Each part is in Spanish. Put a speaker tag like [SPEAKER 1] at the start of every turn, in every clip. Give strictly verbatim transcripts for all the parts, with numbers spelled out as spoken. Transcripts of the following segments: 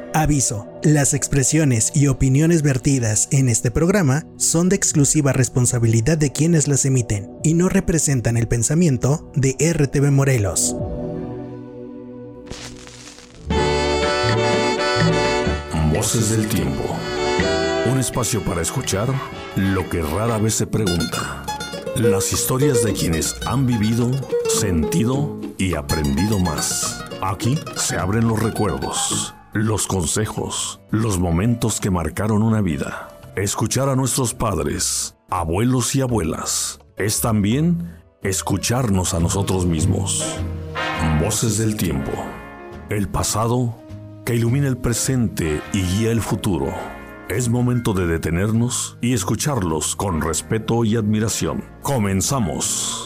[SPEAKER 1] Aviso, las expresiones y opiniones vertidas en este programa son de exclusiva responsabilidad de quienes las emiten y no representan el pensamiento de R T V Morelos.
[SPEAKER 2] Voces del Tiempo. Un espacio para escuchar lo que rara vez se pregunta. Las historias de quienes han vivido, sentido y aprendido más. Aquí se abren los recuerdos, los consejos, los momentos que marcaron una vida. Escuchar a nuestros padres, abuelos y abuelas es también escucharnos a nosotros mismos. Voces del Tiempo. El pasado que ilumina el presente y guía el futuro. Es momento de detenernos y escucharlos con respeto y admiración. ¡Comenzamos!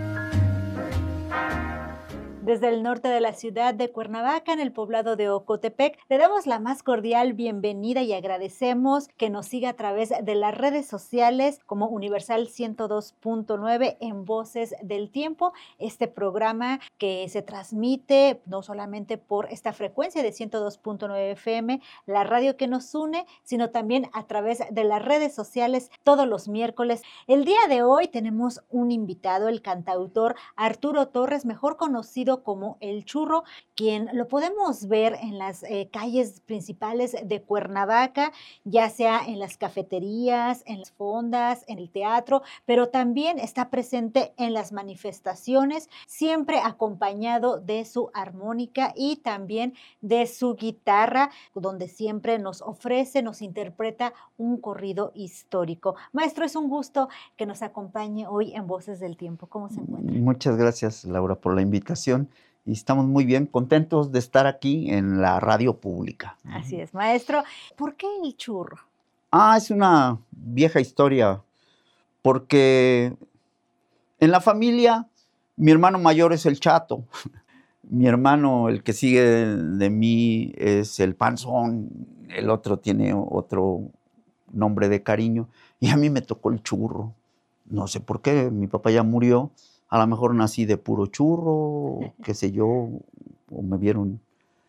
[SPEAKER 3] Desde el norte de la ciudad de Cuernavaca, en el poblado de Ocotepec, le damos la más cordial bienvenida y agradecemos que nos siga a través de las redes sociales como Universal ciento dos punto nueve en Voces del Tiempo, este programa que se transmite no solamente por esta frecuencia de ciento dos punto nueve F M, la radio que nos une, sino también a través de las redes sociales todos los miércoles. El día de hoy tenemos un invitado, el cantautor Arturo Torres, mejor conocido como El Churro, quien lo podemos ver en las eh, calles principales de Cuernavaca, ya sea en las cafeterías, en las fondas, en el teatro, pero también está presente en las manifestaciones, siempre acompañado de su armónica y también de su guitarra, donde siempre nos ofrece, nos interpreta un corrido histórico. Maestro, es un gusto que nos acompañe hoy en Voces del Tiempo. ¿Cómo se encuentra?
[SPEAKER 4] Muchas gracias, Laura, por la invitación. Y estamos muy bien, contentos de estar aquí en la radio pública.
[SPEAKER 3] Así es, maestro. ¿Por qué El Churro?
[SPEAKER 4] Ah, es una vieja historia, porque en la familia mi hermano mayor es el Chato, mi hermano, el que sigue de mí, es el Panzón, el otro tiene otro nombre de cariño, y a mí me tocó el Churro. No sé por qué, mi papá ya murió. A lo mejor nací de puro churro, o qué sé yo, o me vieron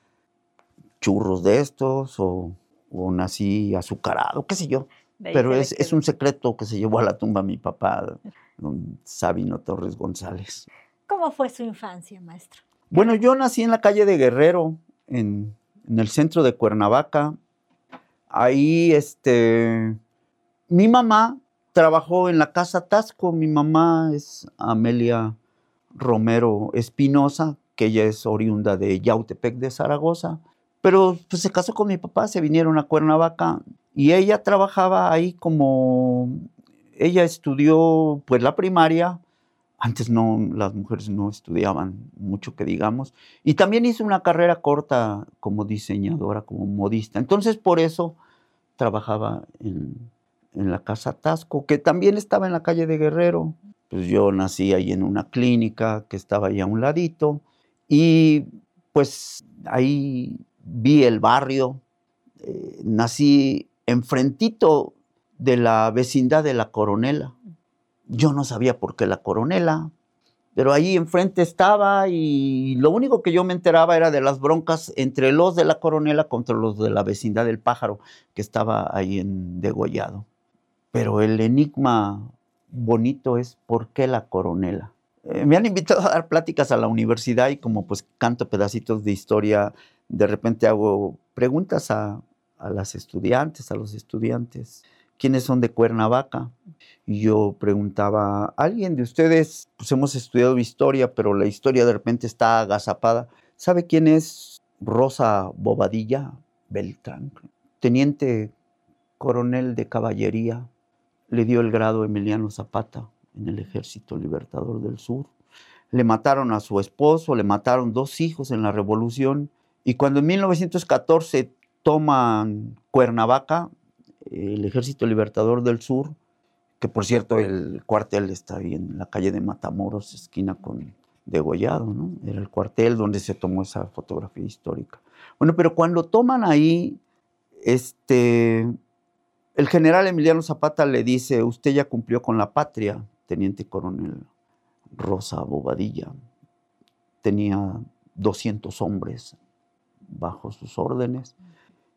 [SPEAKER 4] churros de estos, o, o nací azucarado, qué sé yo. Pero es, es un secreto que se llevó a la tumba mi papá, don Sabino Torres González.
[SPEAKER 3] ¿Cómo fue su infancia, maestro?
[SPEAKER 4] Bueno, yo nací en la calle de Guerrero, en, en el centro de Cuernavaca. Ahí, este, mi mamá trabajó en la Casa Tasco. Mi mamá es Amelia Romero Espinosa, que ella es oriunda de Yautepec de Zaragoza, pero pues se casó con mi papá, se vinieron a Cuernavaca y ella trabajaba ahí como, ella estudió pues la primaria, antes no, las mujeres no estudiaban mucho que digamos, y también hizo una carrera corta como diseñadora, como modista, entonces por eso trabajaba en en la Casa Tasco, que también estaba en la calle de Guerrero. Pues yo nací ahí en una clínica que estaba ahí a un ladito, y pues ahí vi el barrio. Eh, nací enfrentito de la vecindad de La Coronela. Yo no sabía por qué La Coronela, pero ahí enfrente estaba, y lo único que yo me enteraba era de las broncas entre los de La Coronela contra los de la vecindad del Pájaro, que estaba ahí en Degollado. Pero el enigma bonito es ¿por qué La Coronela? Eh, me han invitado a dar pláticas a la universidad y como pues canto pedacitos de historia, de repente hago preguntas a, a las estudiantes, a los estudiantes. ¿Quiénes son de Cuernavaca? Y yo preguntaba, ¿alguien de ustedes? Pues hemos estudiado historia, pero la historia de repente está agazapada. ¿Sabe quién es Rosa Bobadilla Beltrán? Teniente coronel de caballería. Le dio el grado Emiliano Zapata en el Ejército Libertador del Sur. Le mataron a su esposo, le mataron dos hijos en la Revolución. Y cuando en mil novecientos catorce toman Cuernavaca, el Ejército Libertador del Sur, que por cierto el cuartel está ahí en la calle de Matamoros, esquina con Degollado, ¿no? Era el cuartel donde se tomó esa fotografía histórica. Bueno, pero cuando toman ahí, este... el general Emiliano Zapata le dice, usted ya cumplió con la patria, teniente coronel Rosa Bobadilla. Tenía doscientos hombres bajo sus órdenes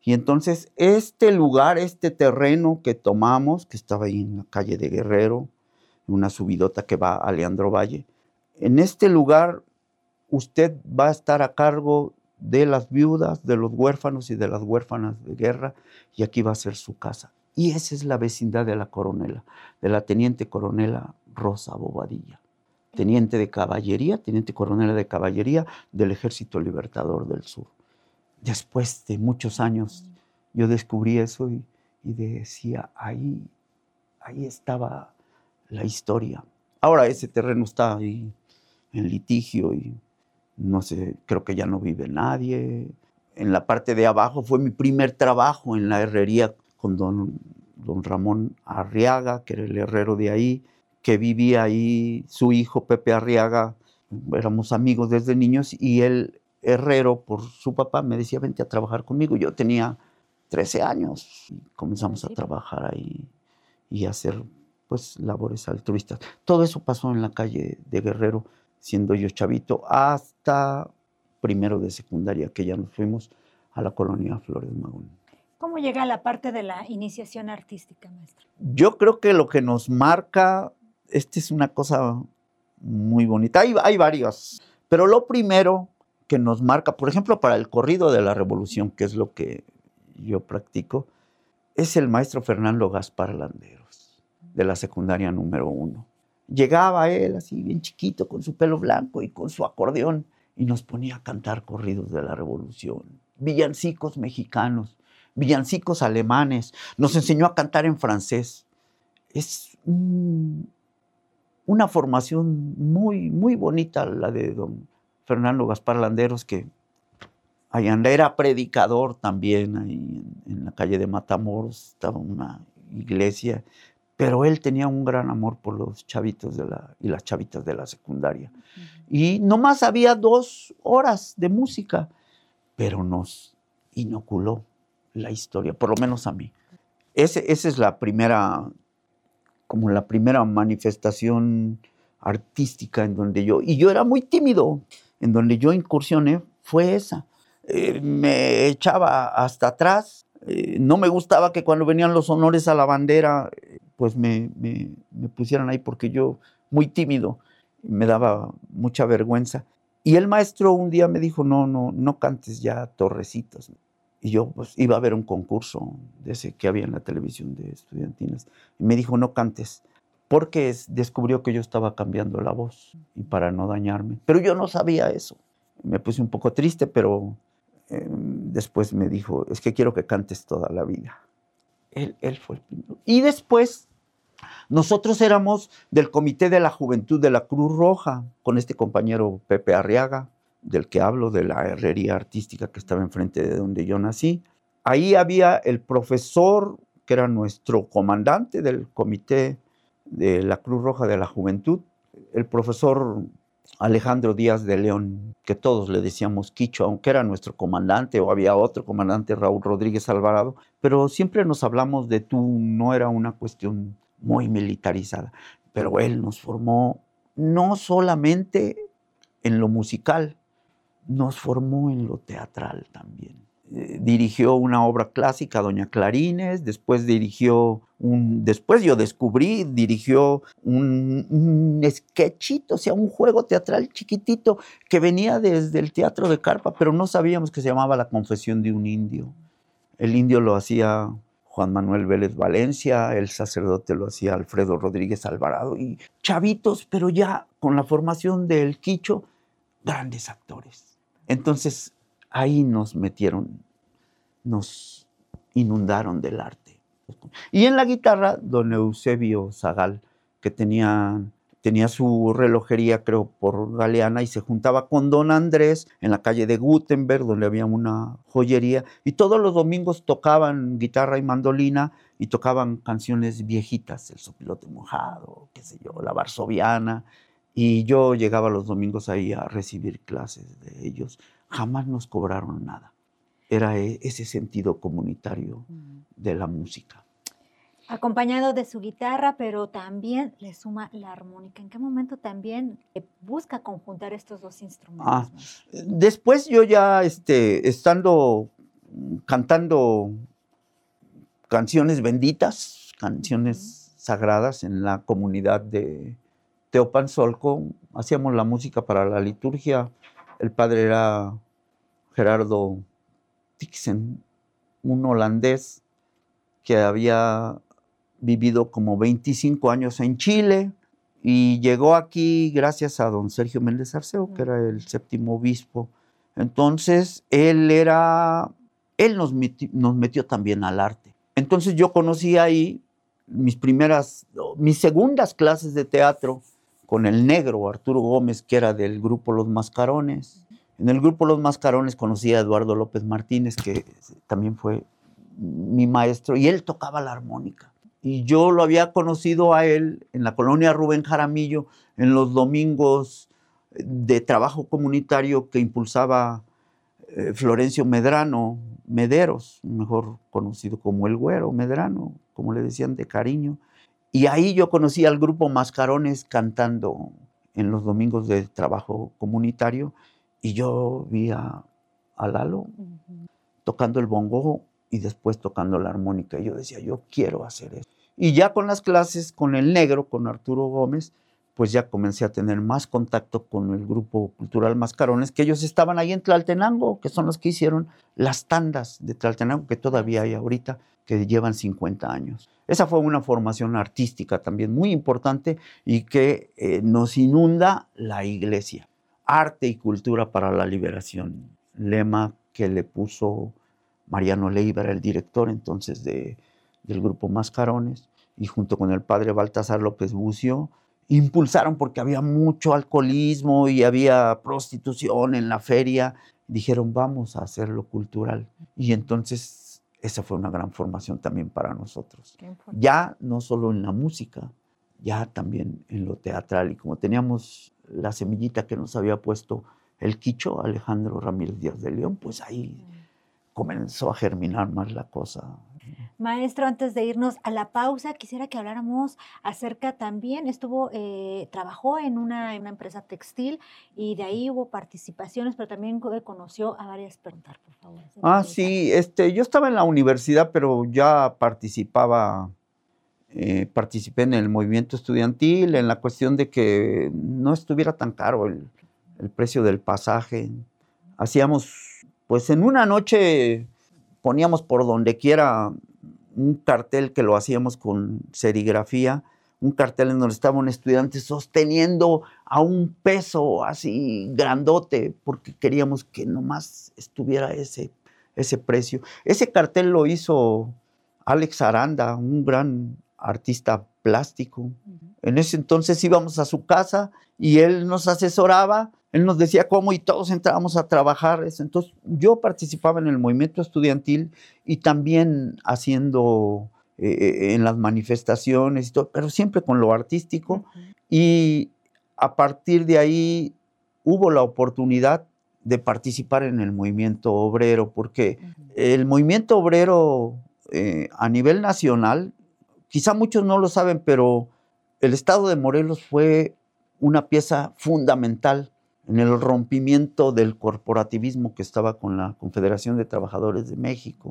[SPEAKER 4] Y entonces este lugar, este terreno que tomamos, que estaba ahí en la calle de Guerrero, una subidota que va a Leandro Valle, en este lugar usted va a estar a cargo de las viudas, de los huérfanos y de las huérfanas de guerra, y aquí va a ser su casa. Y esa es la vecindad de la coronela, de la teniente coronela Rosa Bobadilla, teniente de caballería, teniente coronela de caballería del Ejército Libertador del Sur. Después de muchos años yo descubrí eso y, y decía, ahí, ahí estaba la historia. Ahora ese terreno está ahí en litigio y no sé, creo que ya no vive nadie. En la parte de abajo fue mi primer trabajo en la herrería con don, don Ramón Arriaga, que era el herrero de ahí, que vivía ahí, su hijo Pepe Arriaga. Éramos amigos desde niños y el herrero, por su papá, me decía, vente a trabajar conmigo. Yo tenía trece años y comenzamos a trabajar ahí y a hacer pues labores altruistas. Todo eso pasó en la calle de Guerrero, siendo yo chavito, hasta primero de secundaria, que ya nos fuimos a la colonia Flores Magón.
[SPEAKER 3] ¿Cómo llega a la parte de la iniciación artística, maestro?
[SPEAKER 4] Yo creo que lo que nos marca, esta es una cosa muy bonita, hay, hay varias, pero lo primero que nos marca, por ejemplo, para el corrido de la Revolución, que es lo que yo practico, es el maestro Fernando Gaspar Landeros, de la secundaria número uno. Llegaba él así bien chiquito con su pelo blanco y con su acordeón y nos ponía a cantar corridos de la Revolución, villancicos mexicanos, villancicos alemanes, nos enseñó a cantar en francés. Es un, una formación muy, muy bonita la de don Fernando Gaspar Landeros, que allá era predicador también, ahí en, en la calle de Matamoros estaba una iglesia. Pero él tenía un gran amor por los chavitos de la, y las chavitas de la secundaria. Uh-huh. Y nomás había dos horas de música, pero nos inoculó la historia, por lo menos a mí. Ese, esa es la primera, como la primera manifestación artística en donde yo, y yo era muy tímido, en donde yo incursioné, fue esa. Eh, me echaba hasta atrás, eh, no me gustaba que cuando venían los honores a la bandera, pues me, me, me pusieran ahí porque yo, muy tímido, me daba mucha vergüenza. Y el maestro un día me dijo, no, no, no cantes ya Torrecitas. Y yo pues iba a ver un concurso de ese que había en la televisión de estudiantinas. Y me dijo, no cantes, porque es, descubrió que yo estaba cambiando la voz y para no dañarme. Pero yo no sabía eso. Me puse un poco triste, pero eh, después me dijo, es que quiero que cantes toda la vida. Él, él fue el primero. Y después, nosotros éramos del Comité de la Juventud de la Cruz Roja, con este compañero Pepe Arriaga, del que hablo, de la herrería artística que estaba enfrente de donde yo nací. Ahí había el profesor, que era nuestro comandante del Comité de la Cruz Roja de la Juventud, el profesor Alejandro Díaz de León, que todos le decíamos Quicho, aunque era nuestro comandante, o había otro comandante, Raúl Rodríguez Alvarado, pero siempre nos hablamos de tú, no era una cuestión muy militarizada, pero él nos formó no solamente en lo musical, nos formó en lo teatral también. Eh, dirigió una obra clásica, Doña Clarines, después dirigió un, después yo descubrí, dirigió un, un sketchito, o sea, un juego teatral chiquitito que venía desde el Teatro de Carpa, pero no sabíamos que se llamaba La Confesión de un Indio. El indio lo hacía Juan Manuel Vélez Valencia, el sacerdote lo hacía Alfredo Rodríguez Alvarado, y chavitos, pero ya con la formación del Quicho, grandes actores. Entonces, ahí nos metieron, nos inundaron del arte. Y en la guitarra, don Eusebio Zagal, que tenía, tenía su relojería, creo, por Galeana, y se juntaba con don Andrés en la calle de Gutenberg, donde había una joyería, y todos los domingos tocaban guitarra y mandolina, y tocaban canciones viejitas, El Sopilote Mojado, qué sé yo, La Varsoviana, y yo llegaba los domingos ahí a recibir clases de ellos. Jamás nos cobraron nada. Era ese sentido comunitario de la música.
[SPEAKER 3] Acompañado de su guitarra, pero también le suma la armónica. ¿En qué momento también busca conjuntar estos dos instrumentos?
[SPEAKER 4] Ah, después yo ya, este, estando cantando canciones benditas, canciones sagradas en la comunidad de Teopanzolco. Hacíamos la música para la liturgia. El padre era Gerardo Tixen, un holandés que había vivido como veinticinco años en Chile y llegó aquí gracias a don Sergio Méndez Arceo, que era el séptimo obispo. Entonces, él era, él nos metió, nos metió también al arte. Entonces, yo conocí ahí mis primeras, mis segundas clases de teatro con el negro Arturo Gómez, que era del grupo Los Mascarones. En el grupo Los Mascarones conocí a Eduardo López Martínez, que también fue mi maestro, y él tocaba la armónica. Y yo lo había conocido a él en la colonia Rubén Jaramillo, en los domingos de trabajo comunitario que impulsaba eh, Florencio Medrano Mederos, mejor conocido como el Güero Medrano, como le decían de cariño. Y ahí yo conocí al grupo Mascarones cantando en los domingos de trabajo comunitario, y yo vi a, a Lalo uh-huh. tocando el bongo y después tocando la armónica. Y yo decía, yo quiero hacer eso. Y ya con las clases con el negro, con Arturo Gómez, pues ya comencé a tener más contacto con el grupo cultural Mascarones, que ellos estaban ahí en Tlaltenango, que son los que hicieron las tandas de Tlaltenango, que todavía hay ahorita, que llevan cincuenta años. Esa fue una formación artística también muy importante y que eh, nos inunda la iglesia. Arte y cultura para la liberación, lema que le puso Mariano Leiva, el director entonces de, del grupo Mascarones, y junto con el padre Baltasar López Bucio, impulsaron porque había mucho alcoholismo y había prostitución en la feria. Dijeron, vamos a hacerlo cultural. Y entonces esa fue una gran formación también para nosotros. Ya no solo en la música, ya también en lo teatral. Y como teníamos la semillita que nos había puesto el quicho, Alejandro Ramírez Díaz de León, pues ahí comenzó a germinar más la cosa.
[SPEAKER 3] Maestro, antes de irnos a la pausa, quisiera que habláramos acerca también, estuvo, eh, trabajó en una, en una empresa textil y de ahí hubo participaciones, pero también conoció a varias personas, por favor.
[SPEAKER 4] Ah, sí, este, yo estaba en la universidad, pero ya participaba, eh, participé en el movimiento estudiantil, en la cuestión de que no estuviera tan caro el, el precio del pasaje. Hacíamos, pues en una noche poníamos por donde quiera un cartel que lo hacíamos con serigrafía, un cartel en donde estaba un estudiante sosteniendo a un peso así grandote, porque queríamos que nomás estuviera ese, ese precio. Ese cartel lo hizo Alex Aranda, un gran artista plástico. Uh-huh. En ese entonces íbamos a su casa y él nos asesoraba, él nos decía cómo y todos entrábamos a trabajar. Entonces yo participaba en el movimiento estudiantil y también haciendo eh, en las manifestaciones y todo, pero siempre con lo artístico. Uh-huh. Y a partir de ahí hubo la oportunidad de participar en el movimiento obrero, porque uh-huh. el movimiento obrero eh, a nivel nacional, quizá muchos no lo saben, pero el estado de Morelos fue una pieza fundamental en el rompimiento del corporativismo que estaba con la Confederación de Trabajadores de México.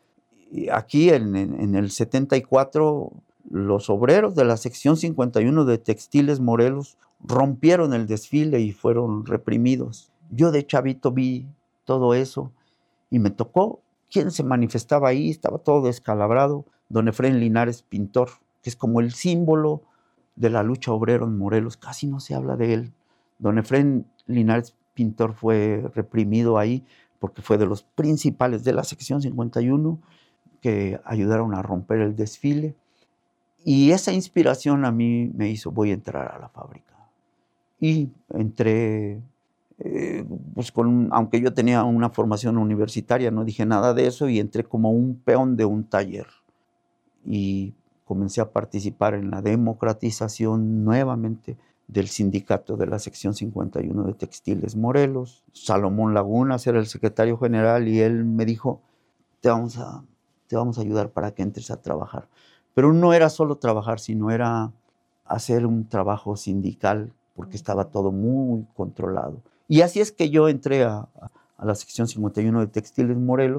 [SPEAKER 4] Y aquí en, en, en el setenta y cuatro, los obreros de la sección cincuenta y uno de Textiles Morelos rompieron el desfile y fueron reprimidos. Yo de chavito vi todo eso y me tocó. ¿Quién se manifestaba ahí? Estaba todo descalabrado. Don Efrén Linares Pintor, que es como el símbolo de la lucha obrera en Morelos. Casi no se habla de él. Don Efrén Linares Pintor fue reprimido ahí porque fue de los principales de la sección cincuenta y uno que ayudaron a romper el desfile. Y esa inspiración a mí me hizo, voy a entrar a la fábrica. Y entré, eh, pues con, aunque yo tenía una formación universitaria, no dije nada de eso, y entré como un peón de un taller. Y comencé a participar en la democratización nuevamente del sindicato de la sección cincuenta y uno de Textiles Morelos. Salomón Lagunas era el secretario general y él me dijo, te vamos a, te vamos a ayudar para que entres a trabajar. Pero no era solo trabajar, sino era hacer un trabajo sindical, porque estaba todo muy controlado. Y así es que yo entré a, a la sección cincuenta y uno de Textiles Morelos,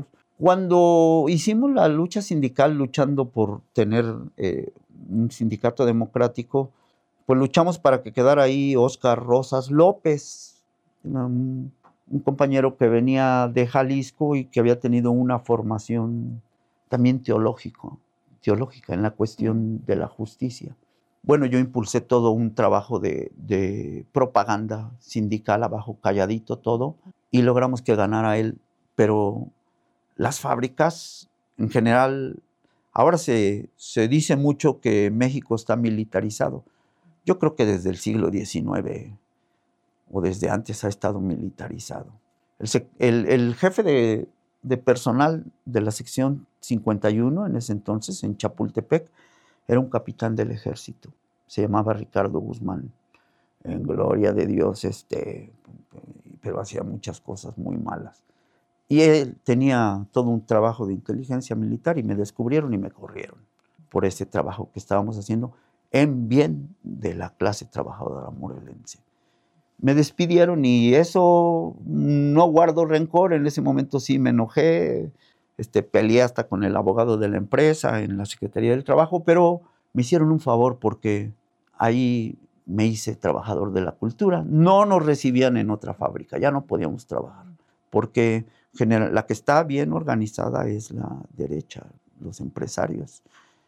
[SPEAKER 4] Cuando hicimos la lucha sindical, luchando por tener eh, un sindicato democrático, pues luchamos para que quedara ahí Óscar Rosas López, un, un compañero que venía de Jalisco y que había tenido una formación también teológico, teológica en la cuestión de la justicia. Bueno, yo impulsé todo un trabajo de, de propaganda sindical abajo, calladito todo, y logramos que ganara él, pero las fábricas, en general, ahora se, se dice mucho que México está militarizado. Yo creo que desde el siglo diecinueve o desde antes ha estado militarizado. El, el, el jefe de, de personal de la sección cincuenta y uno, en ese entonces, en Chapultepec, era un capitán del ejército. Se llamaba Ricardo Guzmán. En gloria de Dios, este, pero hacía muchas cosas muy malas. Y él tenía todo un trabajo de inteligencia militar y me descubrieron y me corrieron por ese trabajo que estábamos haciendo en bien de la clase trabajadora morelense. Me despidieron y eso no guardo rencor. En ese momento sí me enojé, este, peleé hasta con el abogado de la empresa en la Secretaría del Trabajo, pero me hicieron un favor porque ahí me hice trabajador de la cultura. No nos recibían en otra fábrica, ya no podíamos trabajar, porque general, la que está bien organizada es la derecha, los empresarios,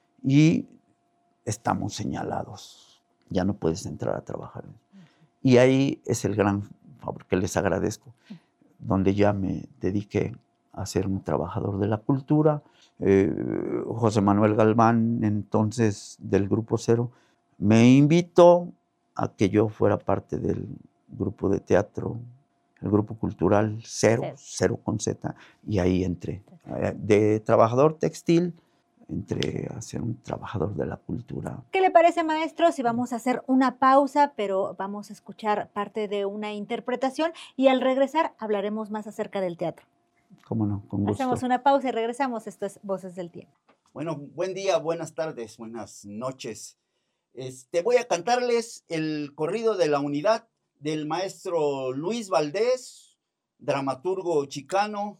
[SPEAKER 4] y estamos señalados, ya no puedes entrar a trabajar. Y ahí es el gran favor que les agradezco, donde ya me dediqué a ser un trabajador de la cultura. Eh, José Manuel Galván, entonces del Grupo Cero, me invitó a que yo fuera parte del grupo de teatro, el grupo cultural Cero, Cero, Cero con Z, y ahí entré. De trabajador textil, entré a ser un trabajador de la cultura.
[SPEAKER 3] ¿Qué le parece, maestro, si vamos a hacer una pausa, pero vamos a escuchar parte de una interpretación y al regresar hablaremos más acerca del teatro?
[SPEAKER 4] Cómo no, con gusto.
[SPEAKER 3] Hacemos una pausa y regresamos. Esto es Voces del Tiempo.
[SPEAKER 5] Bueno, buen día, buenas tardes, buenas noches. Este, voy a cantarles el corrido de la unidad del maestro Luis Valdés, dramaturgo chicano,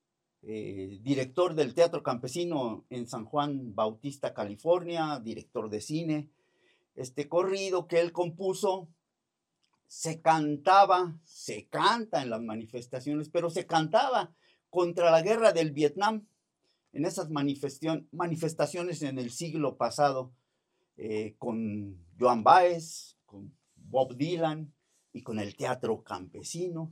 [SPEAKER 5] eh, director del Teatro Campesino en San Juan Bautista, California, director de cine. Este corrido que él compuso se cantaba, se canta en las manifestaciones, pero se cantaba contra la guerra del Vietnam, en esas manifestaciones en el siglo pasado, eh, con Joan Baez, con Bob Dylan y con el Teatro Campesino,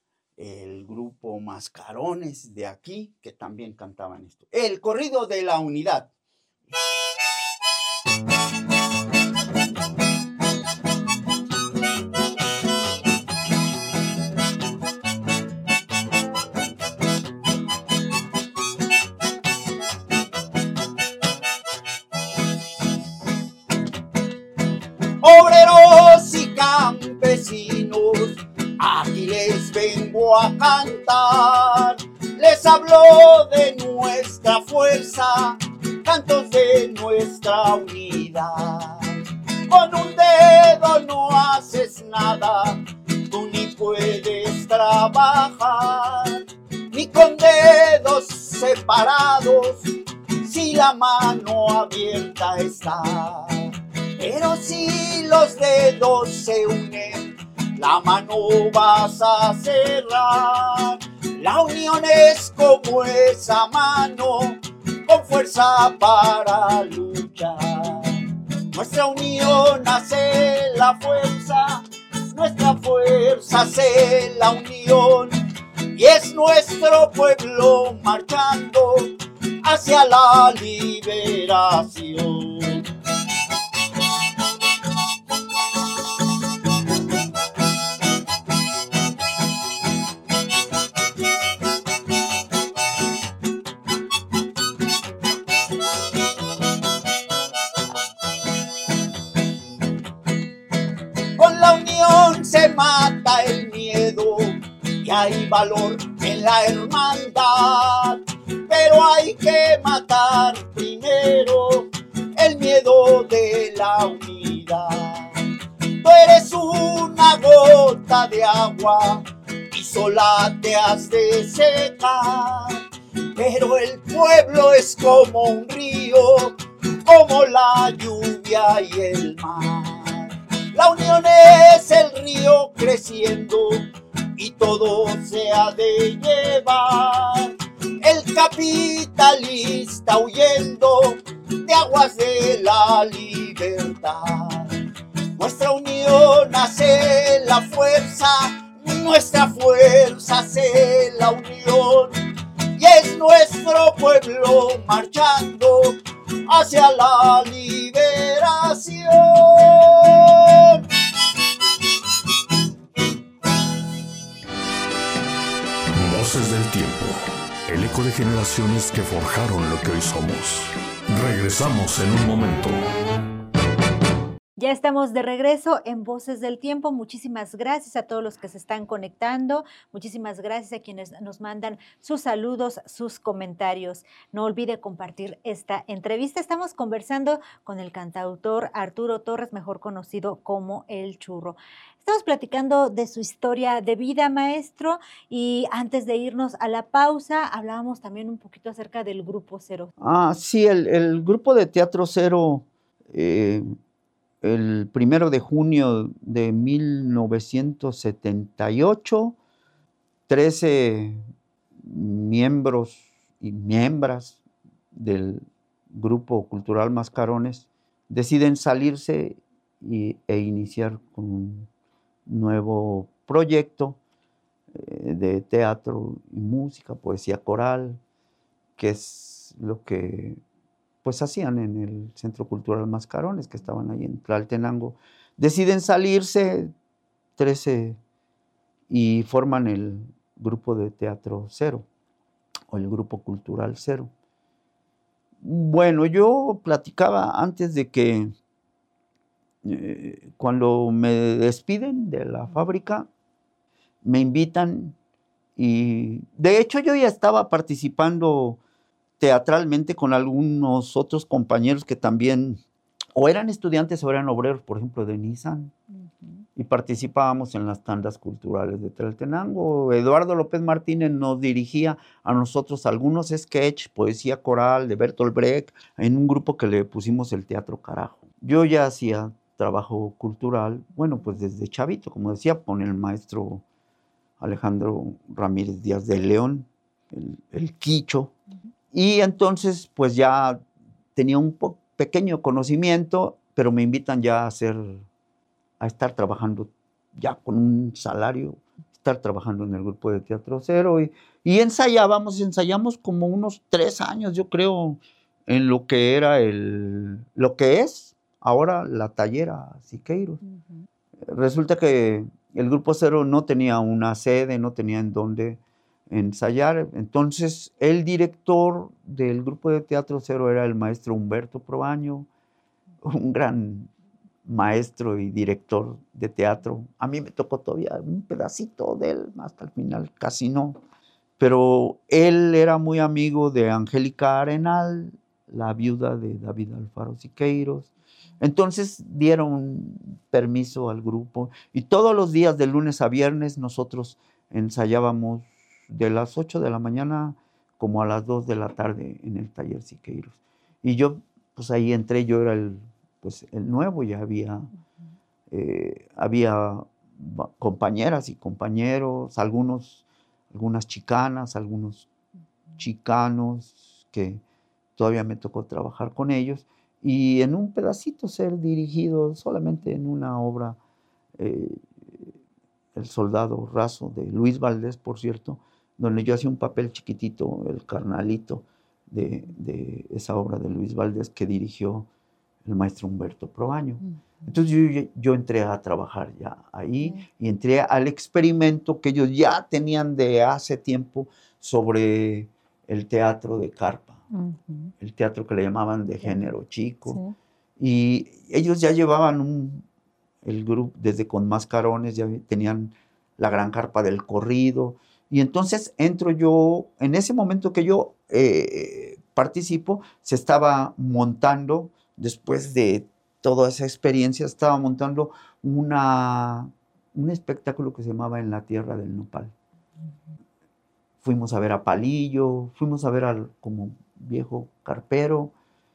[SPEAKER 5] el grupo Mascarones de aquí, que también cantaban esto. El corrido de la unidad. Obreros y campesinos, aquí les vengo a cantar. Les hablo de nuestra fuerza, cantos de nuestra unidad. Con un dedo no haces nada, tú ni puedes trabajar, ni con dedos separados, si la mano abierta está. Pero si los dedos se unen, la mano vas a cerrar. La unión es como esa mano, con fuerza para luchar. Nuestra unión hace la fuerza, nuestra fuerza hace la unión. Y es nuestro pueblo marchando hacia la liberación. Se mata el miedo y hay valor en la hermandad, pero hay que matar primero el miedo de la unidad. Tú eres una gota de agua y sola te has de secar, pero el pueblo es como un río, como la lluvia y el mar. La unión es el río creciendo y todo se ha de llevar. El capitalista huyendo de aguas de la libertad. Nuestra unión hace la fuerza, nuestra fuerza hace la unión. Y es nuestro pueblo marchando hacia la liberación.
[SPEAKER 2] Voces del tiempo, el eco de generaciones que forjaron lo que hoy somos. Regresamos en un momento.
[SPEAKER 3] Ya estamos de regreso en Voces del Tiempo. Muchísimas gracias a todos los que se están conectando. Muchísimas gracias a quienes nos mandan sus saludos, sus comentarios. No olvide compartir esta entrevista. Estamos conversando con el cantautor Arturo Torres, mejor conocido como El Churro. Estamos platicando de su historia de vida, maestro, y antes de irnos a la pausa, hablábamos también un poquito acerca del Grupo Cero.
[SPEAKER 4] Ah, sí, el, el grupo de Teatro Cero... Eh, el primero de junio de mil novecientos setenta y ocho, trece miembros y miembros del Grupo Cultural Mascarones deciden salirse y, e iniciar con un nuevo proyecto eh, de teatro y música, poesía coral, que es lo que pues hacían en el Centro Cultural Mascarones, que estaban ahí en Tlaltenango. Deciden salirse trece y forman el Grupo de Teatro Cero, o el Grupo Cultural Cero. Bueno, yo platicaba antes de que eh, cuando me despiden de la fábrica, me invitan y de hecho yo ya estaba participando teatralmente con algunos otros compañeros que también o eran estudiantes o eran obreros, por ejemplo, de Nissan, uh-huh. y participábamos en las tandas culturales de Tlaltenango. Eduardo López Martínez nos dirigía a nosotros algunos sketches, poesía coral de Bertolt Brecht, en un grupo que le pusimos el Teatro Carajo. Yo ya hacía trabajo cultural, bueno, pues desde chavito, como decía, con el maestro Alejandro Ramírez Díaz de León, el, el Quicho, uh-huh. Y entonces, pues ya tenía un po- pequeño conocimiento, pero me invitan ya a hacer, a estar trabajando ya con un salario, estar trabajando en el Grupo de Teatro Cero. Y, y ensayábamos, ensayamos como unos tres años, yo creo, en lo que era el, lo que es ahora la Tallera Siqueiros. Uh-huh. Resulta que el Grupo Cero no tenía una sede, no tenía en dónde ensayar. Entonces, el director del Grupo de Teatro Cero era el maestro Humberto Proaño, un gran maestro y director de teatro. A mí me tocó todavía un pedacito de él, hasta el final casi no. Pero él era muy amigo de Angélica Arenal, la viuda de David Alfaro Siqueiros. Entonces dieron permiso al grupo y todos los días de lunes a viernes nosotros ensayábamos de las ocho de la mañana como a las dos de la tarde en el taller Siqueiros. Y yo, pues ahí entré, yo era el, pues, el nuevo, ya había, eh, había compañeras y compañeros, algunos, algunas chicanas, algunos chicanos que todavía me tocó trabajar con ellos, y en un pedacito ser dirigido solamente en una obra, eh, El Soldado Raso, de Luis Valdés, por cierto, donde yo hacía un papel chiquitito, el carnalito de, de esa obra de Luis Valdés que dirigió el maestro Humberto Proaño. Entonces yo, yo entré a trabajar ya ahí, sí. Y entré al experimento que ellos ya tenían de hace tiempo sobre el teatro de carpa, uh-huh. el teatro que le llamaban de género chico. Sí. Y ellos ya llevaban un, el grupo, desde Con Mascarones, ya tenían la gran carpa del corrido. Y entonces entro yo, en ese momento que yo eh, participo, se estaba montando, después de toda esa experiencia, estaba montando una, un espectáculo que se llamaba En la Tierra del Nopal. Uh-huh. fuimos a ver a Palillo, fuimos a ver al como viejo carpero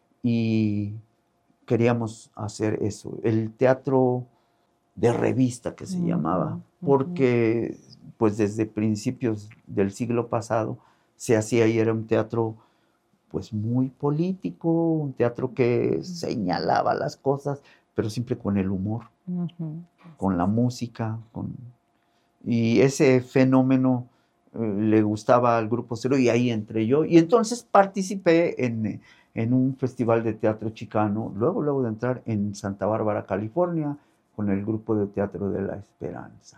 [SPEAKER 4] y queríamos hacer eso, el teatro de revista que se
[SPEAKER 3] Ujú,
[SPEAKER 4] llamaba,
[SPEAKER 3] ujú.
[SPEAKER 4] porque pues desde principios del siglo pasado se hacía y era un teatro pues muy político, un teatro que señalaba las cosas, pero siempre con el humor,
[SPEAKER 3] Ujú.
[SPEAKER 4] con la música, con... y ese fenómeno eh, le gustaba al Grupo Cero y ahí entré yo. Y entonces participé en, en un festival de teatro chicano, luego, luego de entrar en Santa Bárbara, California, con el Grupo de Teatro de la Esperanza.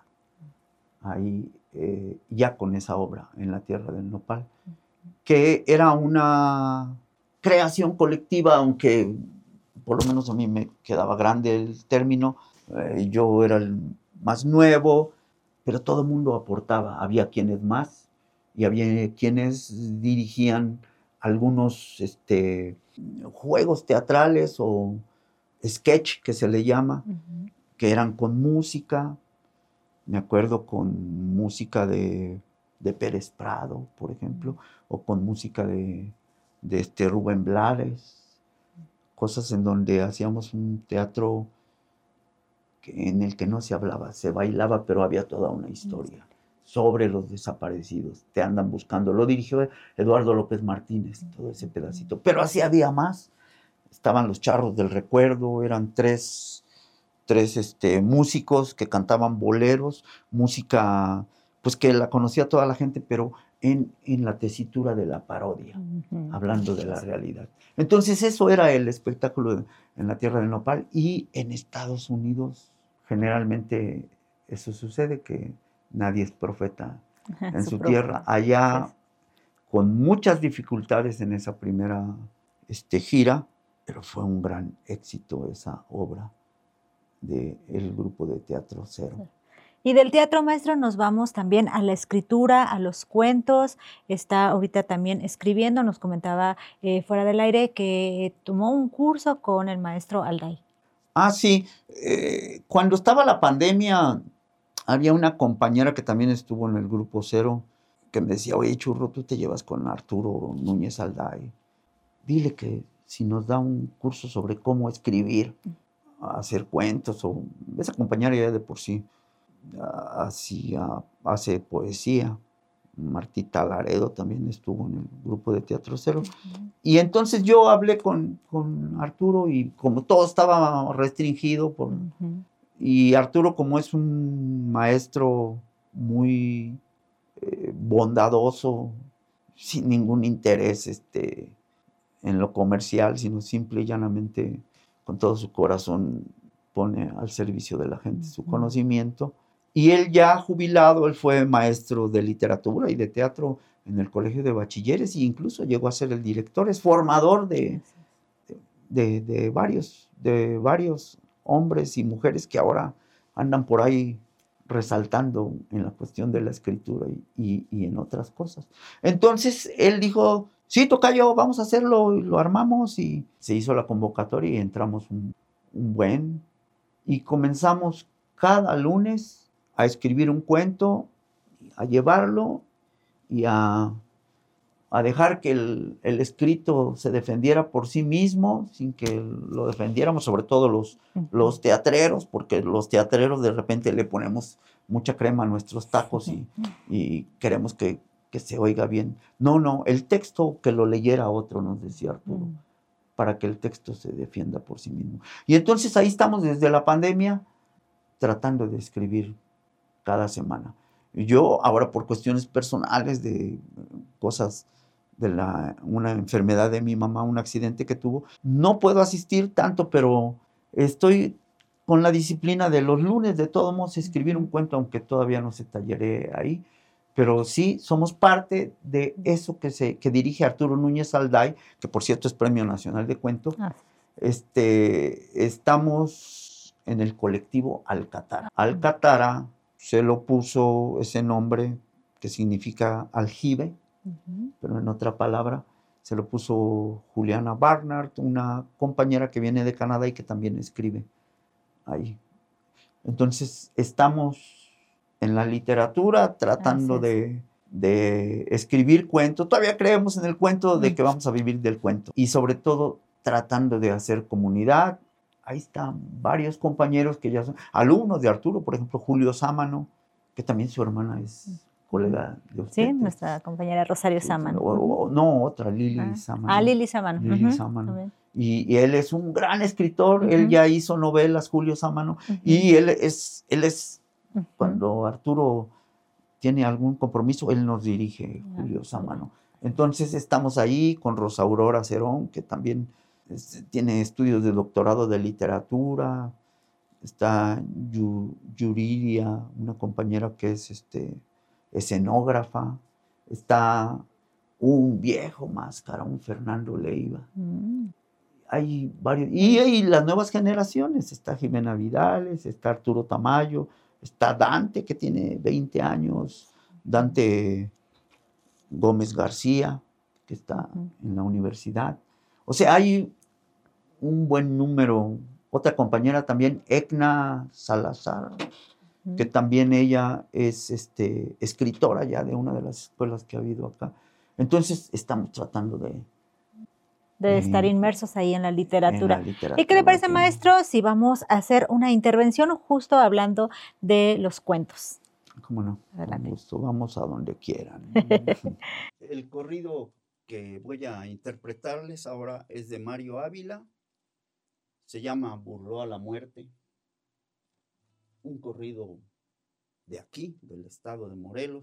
[SPEAKER 4] Ahí, eh, ya con esa obra, En la Tierra del Nopal, que era una creación colectiva, aunque por lo menos a mí me quedaba grande el término, eh, yo era el más nuevo, pero todo el mundo aportaba, había quienes más y había quienes dirigían algunos este, juegos teatrales o sketch que se le llama,
[SPEAKER 3] Ujú.
[SPEAKER 4] que eran con música, me acuerdo con música de, de Pérez Prado, por ejemplo, o con música de, de este Rubén Blades, cosas en donde hacíamos un teatro que, en el que no se hablaba, se bailaba, pero había toda una historia sobre los desaparecidos, te andan buscando. Lo dirigió Eduardo López Martínez, todo ese pedacito, pero así había más. Estaban los Charros del Recuerdo, eran tres, tres este, músicos que cantaban boleros, música pues que la conocía toda la gente, pero en, en la tesitura de la parodia,
[SPEAKER 3] Ujú.
[SPEAKER 4] hablando de la realidad. Entonces eso era el espectáculo de, en la Tierra del Nopal, y en Estados Unidos generalmente eso sucede, que nadie es profeta en
[SPEAKER 3] Su
[SPEAKER 4] su
[SPEAKER 3] propio.
[SPEAKER 4] tierra. Allá, con muchas dificultades en esa primera este, gira, pero fue un gran éxito esa obra del grupo de Teatro Cero.
[SPEAKER 3] Y del teatro, maestro, nos vamos también a la escritura, a los cuentos. Está ahorita también escribiendo, nos comentaba eh, fuera del aire que tomó un curso con el maestro Alday.
[SPEAKER 4] Ah, sí. Eh, cuando estaba la pandemia, había una compañera que también estuvo en el Grupo Cero que me decía, oye, Churro, tú te llevas con Arturo Núñez Alday. Dile que si nos da un curso sobre cómo escribir, hacer cuentos, o esa compañera ya de por sí hacía, hace poesía. Martita Laredo también estuvo en el Grupo de Teatro Cero. Uh-huh. Y entonces yo hablé con, con Arturo, y como todo estaba restringido, por, uh-huh. y Arturo, como es un maestro muy eh, bondadoso, sin ningún interés este, en lo comercial, sino simple y llanamente con todo su corazón pone al servicio de la gente su uh-huh. conocimiento. Y él, ya jubilado, él fue maestro de literatura y de teatro en el Colegio de Bachilleres, e incluso llegó a ser el director, es formador de, de, de, varios, de varios hombres y mujeres que ahora andan por ahí resaltando en la cuestión de la escritura y, y, y en otras cosas. Entonces él dijo, sí, tocayo, vamos a hacerlo, y lo armamos, y se hizo la convocatoria y entramos un, un buen, y comenzamos cada lunes a escribir un cuento, a llevarlo y a, a dejar que el, el escrito se defendiera por sí mismo, sin que lo defendiéramos, sobre todo los, uh-huh. los teatreros, porque los teatreros de repente le ponemos mucha crema a nuestros tacos y, y queremos que, que se oiga bien. No, no, el texto que lo leyera otro, nos decía Arturo, uh-huh. para que el texto se defienda por sí mismo. Y entonces ahí estamos desde la pandemia tratando de escribir cada semana. Yo ahora, por cuestiones personales, de cosas de la, una enfermedad de mi mamá, un accidente que tuvo, no puedo asistir tanto, pero estoy con la disciplina de los lunes, de todos modos, escribir un cuento, aunque todavía no se talleré ahí, pero sí somos parte de eso que, se, que dirige Arturo Núñez Alday, que por cierto es Premio Nacional de Cuento. Ah. Este, estamos en el colectivo Alcatara. Alcatara se lo puso ese nombre que significa aljibe, uh-huh. pero en otra palabra, se lo puso Juliana Barnard, una compañera que viene de Canadá y que también escribe ahí. Entonces, estamos en la literatura tratando de, de escribir cuentos. Todavía creemos en el cuento, de que vamos a vivir del cuento. Y sobre todo tratando de hacer comunidad. Ahí están varios compañeros que ya son alumnos de Arturo, por ejemplo, Julio Sámano, que también su hermana es colega de usted.
[SPEAKER 3] Sí, nuestra compañera Rosario
[SPEAKER 4] Sí,
[SPEAKER 3] Sámano.
[SPEAKER 4] o- o- no, otra, Lili
[SPEAKER 3] Ah.
[SPEAKER 4] Sámano.
[SPEAKER 3] Ah, Lili Sámano.
[SPEAKER 4] Lili
[SPEAKER 3] Ujú,
[SPEAKER 4] Sámano.
[SPEAKER 3] también.
[SPEAKER 4] Y, y él es un gran escritor,
[SPEAKER 3] Ujú.
[SPEAKER 4] él ya hizo novelas, Julio Sámano,
[SPEAKER 3] Ujú.
[SPEAKER 4] y él es, él es,
[SPEAKER 3] Ujú.
[SPEAKER 4] cuando Arturo tiene algún compromiso, él nos dirige,
[SPEAKER 3] Ah,
[SPEAKER 4] Julio
[SPEAKER 3] muy
[SPEAKER 4] Sámano. Entonces estamos ahí con Rosa Aurora Cerón, que también es- tiene estudios de doctorado de literatura. Está Yu- Yuridia, una compañera que es este, escenógrafa. Está un viejo máscara, un Fernando Leiva.
[SPEAKER 3] Mm.
[SPEAKER 4] Hay varios. Y hay las nuevas generaciones. Está Jimena Vidales, está Arturo Tamayo, está Dante, que tiene veinte años. Dante Gómez García, que está
[SPEAKER 3] Ujú.
[SPEAKER 4] en la universidad. O sea, hay un buen número. Otra compañera también, Ekna Salazar,
[SPEAKER 3] Ujú.
[SPEAKER 4] que también ella es este, escritora ya de una de las escuelas que ha habido acá. Entonces estamos tratando de...
[SPEAKER 3] De estar
[SPEAKER 4] Eh,
[SPEAKER 3] inmersos ahí en la
[SPEAKER 4] en
[SPEAKER 3] literatura.
[SPEAKER 4] la literatura.
[SPEAKER 3] ¿Y qué le parece,
[SPEAKER 4] sí.
[SPEAKER 3] maestro, si vamos a hacer una intervención justo hablando de los cuentos?
[SPEAKER 4] ¿Cómo no?
[SPEAKER 3] Adelante.
[SPEAKER 4] Con gusto, vamos a donde quieran.
[SPEAKER 5] El corrido que voy a interpretarles ahora es de Mario Ávila. Se llama Burló a la muerte. Un corrido de aquí, del estado de Morelos.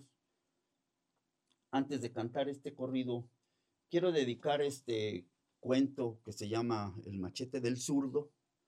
[SPEAKER 5] Antes de cantar este corrido, quiero dedicar este cuento que se llama El machete del zurdo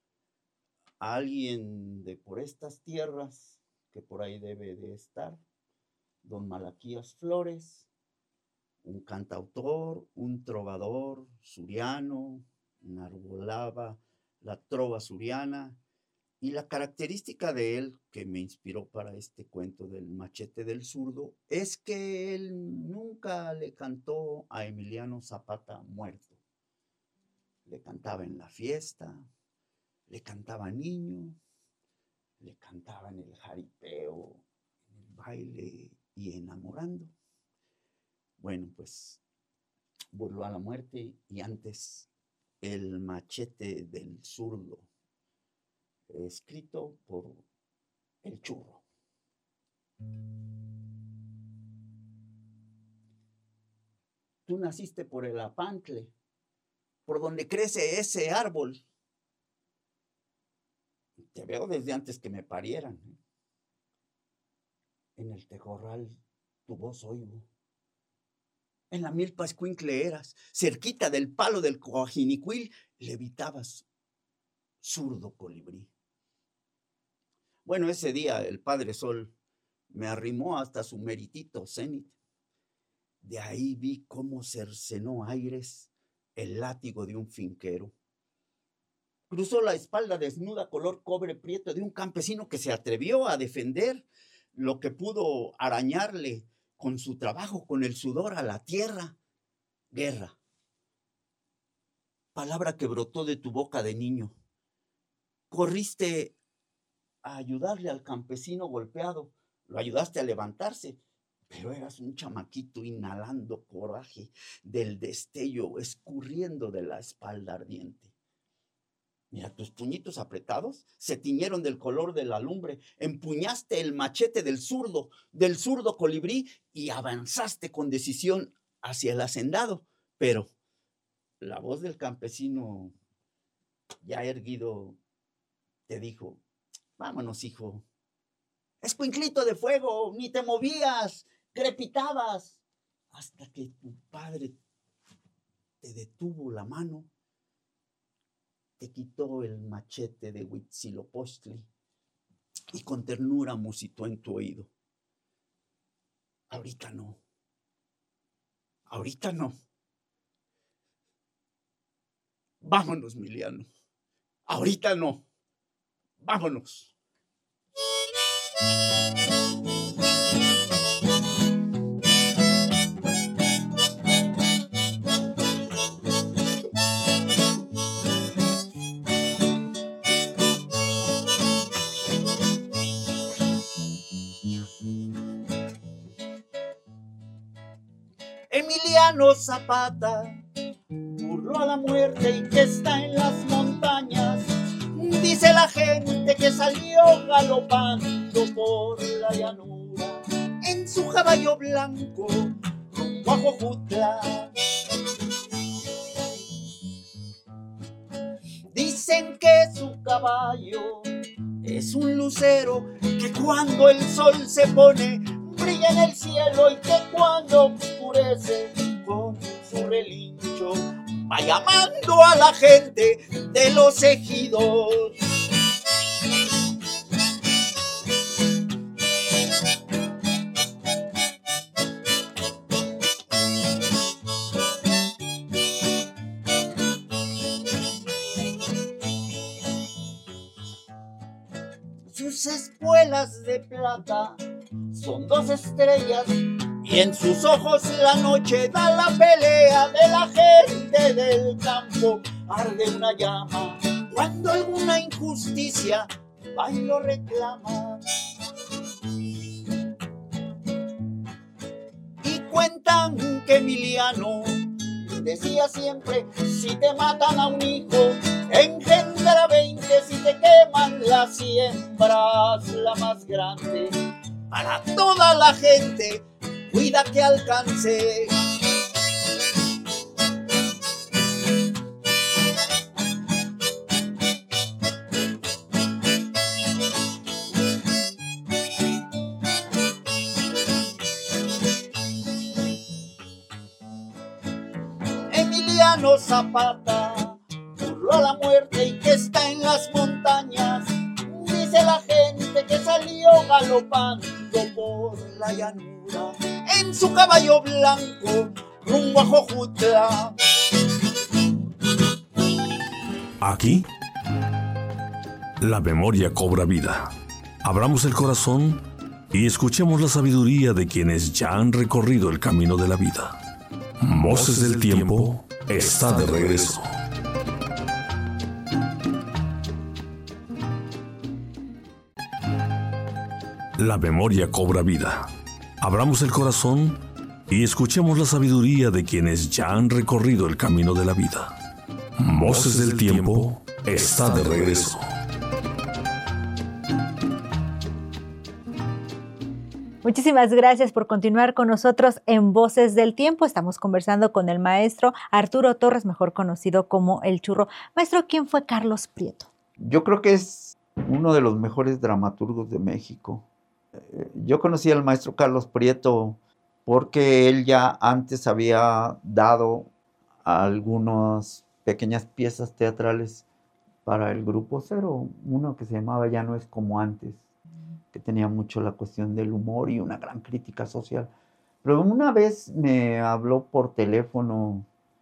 [SPEAKER 5] a alguien de por estas tierras, que por ahí debe de estar, don Malaquías Flores, un cantautor, un trovador suriano, enarbolaba la trova suriana, y la característica de él que me inspiró para este cuento del machete del zurdo es que él nunca le cantó a Emiliano Zapata muerto. Le cantaba en la fiesta, le cantaba niño, le cantaba en el jaripeo, en el baile y enamorando. Bueno, pues burló a la muerte y antes el machete del zurdo, escrito por el Churro. Tú naciste por el Apantle, por donde crece ese árbol. Te veo desde antes que me parieran. ¿eh? En el Tegorral tu voz oigo. En la milpa escuincle eras, cerquita del palo del coajinicuil, levitabas, zurdo colibrí. Bueno, ese día el Padre Sol me arrimó hasta su meritito cenit. De ahí vi cómo cercenó aires el látigo de un finquero. Cruzó la espalda desnuda color cobre prieto de un campesino que se atrevió a defender lo que pudo arañarle con su trabajo, con el sudor a la tierra. Guerra. Palabra que brotó de tu boca de niño. Corriste a ayudarle al campesino golpeado. Lo ayudaste a levantarse, pero eras un chamaquito inhalando coraje del destello escurriendo de la espalda ardiente. Mira, tus puñitos apretados se tiñeron del color de la lumbre. Empuñaste el machete del zurdo, del zurdo colibrí, y avanzaste con decisión hacia el hacendado. Pero la voz del campesino, ya erguido, te dijo: vámonos, hijo. Escuinclito de fuego, ni te movías, crepitabas, hasta que tu padre te detuvo la mano, te quitó el machete de Huitzilopochtli y con ternura musitó en tu oído: ahorita no, ahorita no. Vámonos, Miliano, ahorita no, vámonos. Emiliano Zapata burló a la muerte y que está en las montañas. Dice la gente que salió galopando por la llanura en su caballo blanco rumbo a Jojutla. Dicen que su caballo es un lucero que cuando el sol se pone brilla en el cielo y que cuando oscurece con su relincho va llamando a la gente de los ejidos. Sus espuelas de plata son dos estrellas y en sus ojos la noche da la pelea de la gente del campo. Arde una llama cuando alguna injusticia va y lo reclama. Y cuentan que Emiliano decía siempre: si te matan a un hijo, engendra veinte, si te queman la siembras la más grande. Para toda la gente, cuida que alcance. Emiliano Zapata burló a la muerte y que está en las montañas. Dice la gente que salió galopando por la llanura en su caballo blanco rumbo a Jojutla.
[SPEAKER 2] Aquí, la memoria cobra vida. Abramos el corazón y escuchemos la sabiduría de quienes ya han recorrido el camino de la vida. Voces del Tiempo está de regreso. La memoria cobra vida. Abramos el corazón y escuchemos la sabiduría de quienes ya han recorrido el camino de la vida. Voces del Tiempo está de regreso.
[SPEAKER 3] Muchísimas gracias por continuar con nosotros en Voces del Tiempo. Estamos conversando con el maestro Arturo Torres, mejor conocido como El Churro. Maestro, ¿quién fue Carlos Prieto?
[SPEAKER 4] Yo creo que es uno de los mejores dramaturgos de México. Yo conocí al maestro Carlos Prieto porque él ya antes había dado algunas pequeñas piezas teatrales para el Grupo Cero, uno que se llamaba Ya no es como antes, que tenía mucho la cuestión del humor y una gran crítica social. Pero una vez me habló por teléfono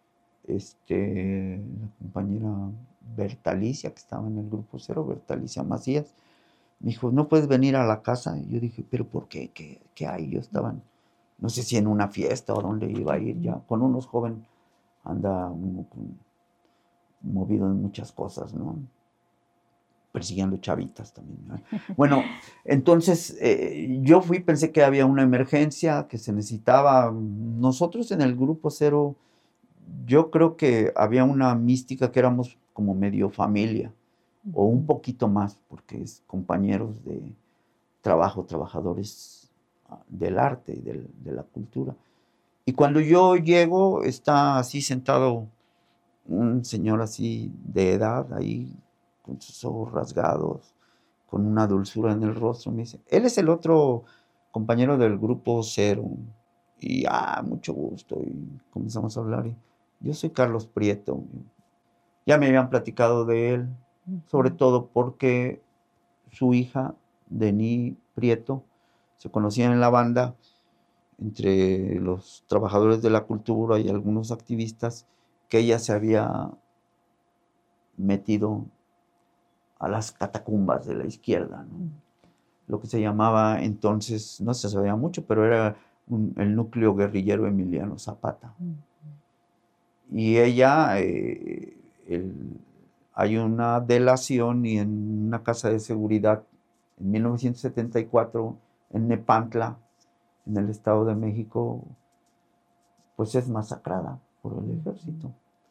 [SPEAKER 4] este, la compañera Bertalicia, que estaba en el Grupo Cero, Bertalicia Macías. Me dijo: ¿no puedes venir a la casa? Y yo dije: ¿pero por qué? ¿Qué, qué hay? Yo estaba, no sé si en una fiesta o dónde iba a ir ya. Con unos jóvenes anda uno con, movido en muchas cosas, ¿no? Persiguiendo chavitas también, ¿no? Bueno, entonces eh, yo fui, pensé que había una emergencia, que se necesitaba. Nosotros en el Grupo Cero, yo creo que había una mística que éramos como medio familia, o un poquito más, porque es compañeros de trabajo, trabajadores del arte y del, de la cultura. Y cuando yo llego, está así sentado un señor así de edad, ahí con sus ojos rasgados, con una dulzura en el rostro. Me dice: él es el otro compañero del Grupo Cero. Y, ah, mucho gusto. Y comenzamos a hablar. Y yo soy Carlos Prieto. Ya me habían platicado de él, sobre todo porque su hija, Denis Prieto, se conocían en la banda entre los trabajadores de la cultura y algunos activistas, que ella se había metido a las catacumbas de la izquierda, ¿no? Lo que se llamaba entonces, no se sabía mucho, pero era un, el núcleo guerrillero Emiliano Zapata. Uh-huh. Y ella, eh, el, hay una delación, y en una casa de seguridad en mil novecientos setenta y cuatro en Nepantla, en el Estado de México, pues es masacrada por el ejército.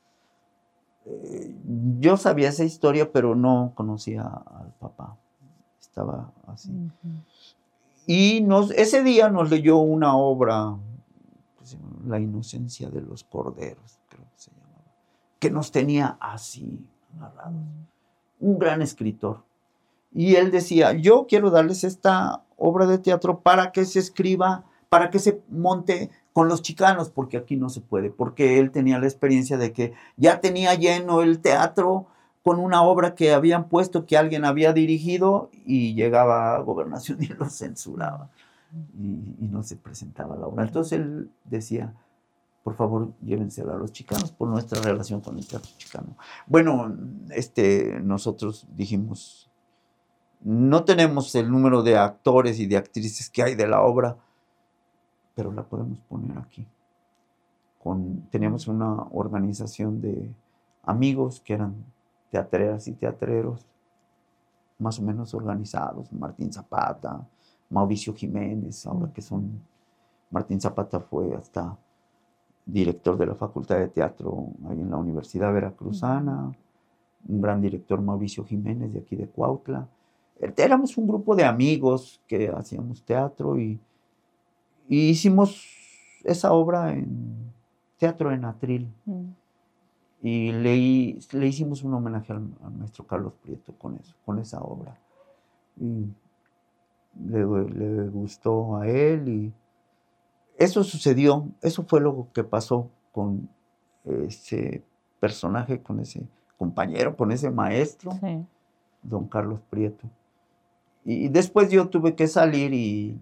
[SPEAKER 4] Eh, yo sabía esa historia, pero no conocía al papá. Estaba así. Uh-huh. Y nos, ese día nos leyó una obra, pues, La inocencia de los corderos, creo que se llamaba, que nos tenía así agarrados. Uh-huh. Un gran escritor. Y él decía, yo quiero darles esta obra de teatro para que se escriba, para que se monte con los chicanos, porque aquí no se puede, porque él tenía la experiencia de que ya tenía lleno el teatro con una obra que habían puesto, que alguien había dirigido, y llegaba a Gobernación y lo censuraba, y, y no se presentaba la obra. Entonces él decía, por favor, llévensela a los chicanos por nuestra relación con el teatro chicano. Bueno, este, nosotros dijimos, no tenemos el número de actores y de actrices que hay de la obra, pero la podemos poner aquí. Con, teníamos una organización de amigos que eran teatreras y teatreros, más o menos organizados. Martín Zapata, Mauricio Jiménez, ahora que son... Martín Zapata fue hasta director de la Facultad de Teatro ahí en la Universidad Veracruzana. Un gran director, Mauricio Jiménez, de aquí de Cuautla. Éramos un grupo de amigos que hacíamos teatro y Y hicimos esa obra en Teatro en Atril. Mm. Y le, le hicimos un homenaje al, al maestro Carlos Prieto con eso, con esa obra. Y le, le gustó a él y eso sucedió, eso fue lo que pasó con ese personaje, con ese compañero, con ese maestro, sí. Don Carlos Prieto. Y después yo tuve que salir y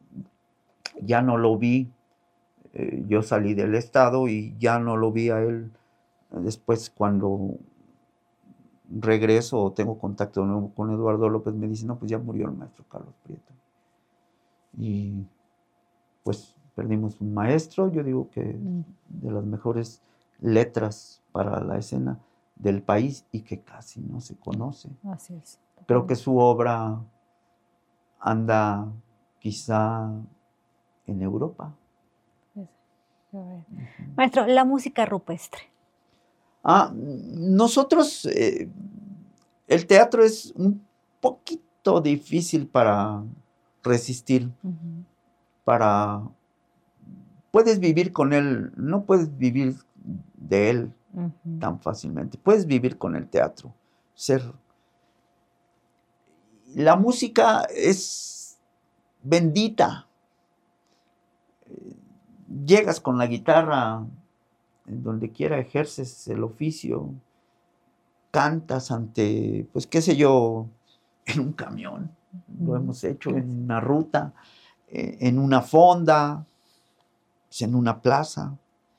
[SPEAKER 4] ya no lo vi, eh, yo salí del estado y ya no lo vi a él. Después cuando regreso o tengo contacto de nuevo con Eduardo López, me dice, no, pues ya murió el maestro Carlos Prieto. Y pues perdimos un maestro, yo digo que de las mejores letras para la escena del país y que casi no se conoce.
[SPEAKER 3] Así es.
[SPEAKER 4] Creo que su obra anda quizá en Europa.
[SPEAKER 3] Maestro, la música rupestre.
[SPEAKER 4] Ah, nosotros, eh, el teatro es un poquito difícil para resistir, uh-huh. para, puedes vivir con él, no puedes vivir de él uh-huh. tan fácilmente, puedes vivir con el teatro, ser, la música es bendita. Llegas con la guitarra, en donde quiera ejerces el oficio, cantas ante, pues qué sé yo, en un camión, lo mm. hemos hecho en una ruta, eh, en una fonda, pues en una plaza.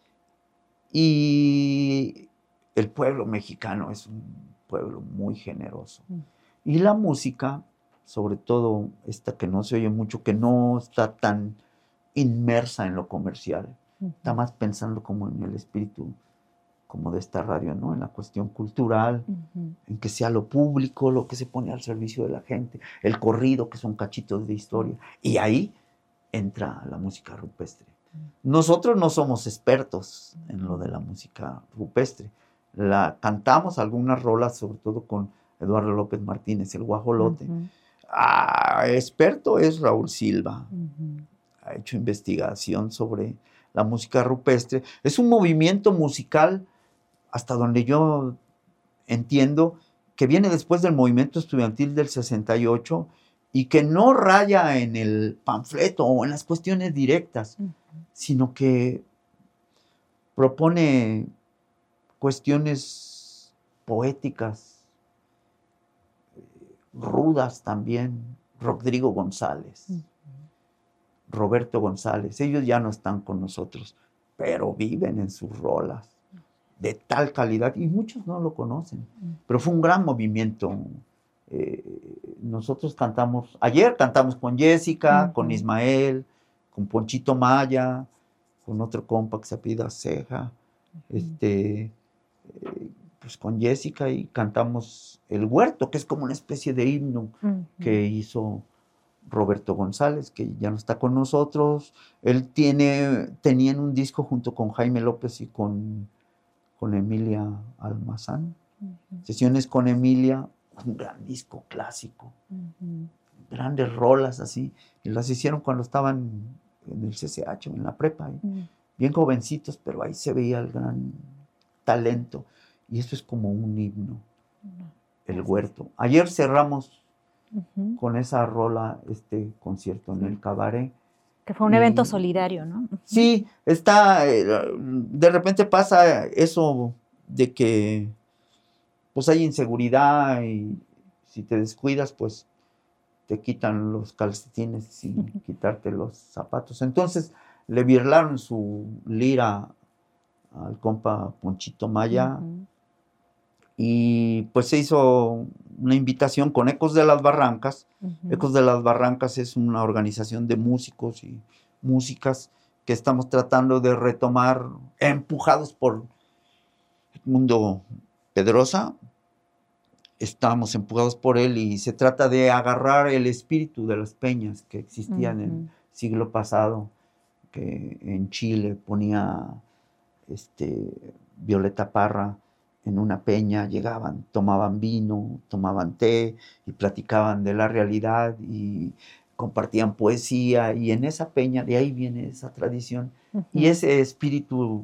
[SPEAKER 4] Y el pueblo mexicano es un pueblo muy generoso. Mm. Y la música, sobre todo esta que no se oye mucho, que no está tan inmersa en lo comercial, uh-huh. está más pensando como en el espíritu como de esta radio, ¿no? En la cuestión cultural, uh-huh. en que sea lo público, lo que se pone al servicio de la gente, el corrido, que son cachitos de historia, y ahí entra la música rupestre. Uh-huh. Nosotros no somos expertos en lo de la música rupestre, la cantamos algunas rolas, sobre todo con Eduardo López Martínez, el guajolote. Uh-huh. Ah, experto es Raúl Silva. Uh-huh. Ha hecho investigación sobre la música rupestre. Es un movimiento musical, hasta donde yo entiendo, que viene después del movimiento estudiantil del sesenta y ocho y que no raya en el panfleto o en las cuestiones directas, uh-huh. sino que propone cuestiones poéticas, rudas también. Rodrigo González. Uh-huh. Roberto González, ellos ya no están con nosotros, pero viven en sus rolas de tal calidad y muchos no lo conocen, pero fue un gran movimiento. Eh, nosotros cantamos, ayer cantamos con Jessica, uh-huh. con Ismael, con Ponchito Maya, con otro compa que se apellida Ceja, uh-huh. este, eh, pues con Jessica y cantamos El Huerto, que es como una especie de himno uh-huh. que hizo Roberto González, que ya no está con nosotros. Él tiene, tenían un disco junto con Jaime López y con, con Emilia Almazán. Uh-huh. Sesiones con Emilia, un gran disco clásico. Uh-huh. Grandes rolas así. Y las hicieron cuando estaban en el C C H, en la prepa. ¿eh? Uh-huh. Bien jovencitos, pero ahí se veía el gran talento. Y eso es como un himno. Uh-huh. El Huerto. Ayer cerramos uh-huh. con esa rola este concierto en el Cabaret.
[SPEAKER 3] Que fue un y, evento solidario, ¿no?
[SPEAKER 4] Sí, está, de repente pasa eso de que pues hay inseguridad y si te descuidas, pues te quitan los calcetines sin uh-huh. quitarte los zapatos. Entonces le birlaron su lira al compa Ponchito Maya. Uh-huh. Y pues se hizo una invitación con Ecos de las Barrancas. Uh-huh. Ecos de las Barrancas es una organización de músicos y músicas que estamos tratando de retomar, empujados por Edmundo Pedrosa. Estamos empujados por él y se trata de agarrar el espíritu de las peñas que existían uh-huh. en el siglo pasado, que en Chile ponía este, Violeta Parra. En una peña llegaban, tomaban vino, tomaban té y platicaban de la realidad y compartían poesía. Y en esa peña, de ahí viene esa tradición. Uh-huh. Y ese espíritu,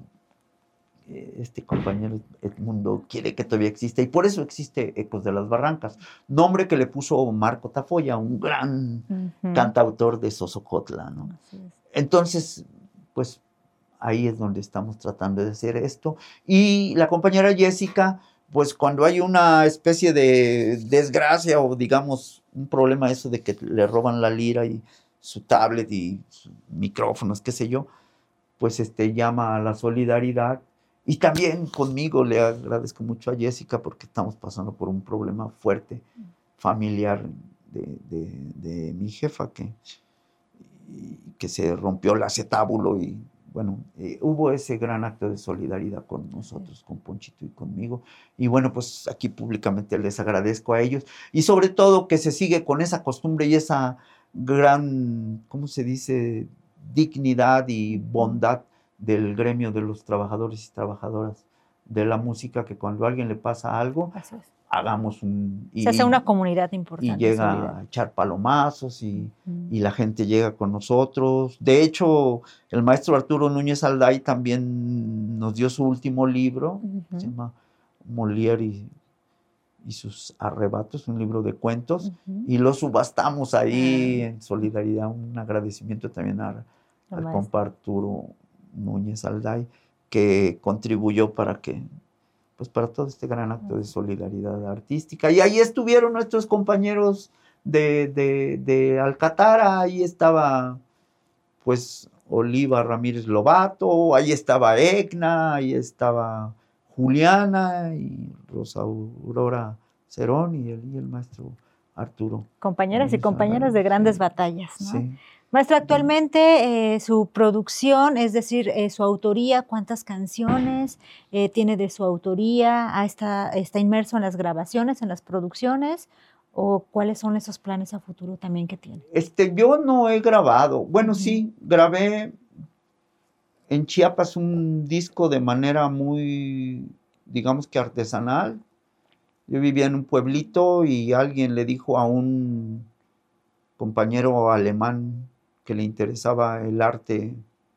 [SPEAKER 4] este compañero Edmundo quiere que todavía exista. Y por eso existe Ecos de las Barrancas. Nombre que le puso Marco Tafoya, un gran uh-huh. cantautor de Sosocotla, ¿no? Es. Entonces, pues... ahí es donde estamos tratando de hacer esto. Y la compañera Jessica, pues cuando hay una especie de desgracia o digamos un problema eso de que le roban la lira y su tablet y sus micrófonos, qué sé yo, pues este, llama a la solidaridad. Y también conmigo le agradezco mucho a Jessica porque estamos pasando por un problema fuerte familiar de, de, de mi jefa que, que se rompió el acetábulo y bueno, eh, hubo ese gran acto de solidaridad con nosotros, con Ponchito y conmigo. Y bueno, pues aquí públicamente les agradezco a ellos. Y sobre todo que se sigue con esa costumbre y esa gran, ¿cómo se dice?, dignidad y bondad del gremio de los trabajadores y trabajadoras de la música, que cuando a alguien le pasa algo, es. hagamos un... Y,
[SPEAKER 3] se hace una comunidad importante.
[SPEAKER 4] Y llega solidaria. A echar palomazos y, uh-huh. y la gente llega con nosotros. De hecho, el maestro Arturo Núñez Alday también nos dio su último libro, uh-huh. se llama Molière y, y sus arrebatos, un libro de cuentos, uh-huh. y lo subastamos ahí uh-huh. en solidaridad. Un agradecimiento también a, al compa Arturo Núñez Alday, que contribuyó para que... pues para todo este gran acto de solidaridad artística. Y ahí estuvieron nuestros compañeros de, de, de Alcatara, ahí estaba pues Oliva Ramírez Lobato, ahí estaba Egna, ahí estaba Juliana y Rosa Aurora Cerón y el, y el maestro Arturo.
[SPEAKER 3] Compañeras y compañeros de grandes sí. batallas, ¿no? Sí. Maestro, actualmente eh, su producción, es decir, eh, su autoría, ¿cuántas canciones eh, tiene de su autoría? ¿Ah, está, ¿Está inmerso en las grabaciones, en las producciones? ¿O cuáles son esos planes a futuro también que tiene?
[SPEAKER 4] Este, yo no he grabado. Bueno, uh-huh. sí, grabé en Chiapas un disco de manera muy, digamos que artesanal. Yo vivía en un pueblito y alguien le dijo a un compañero alemán que le interesaba el arte,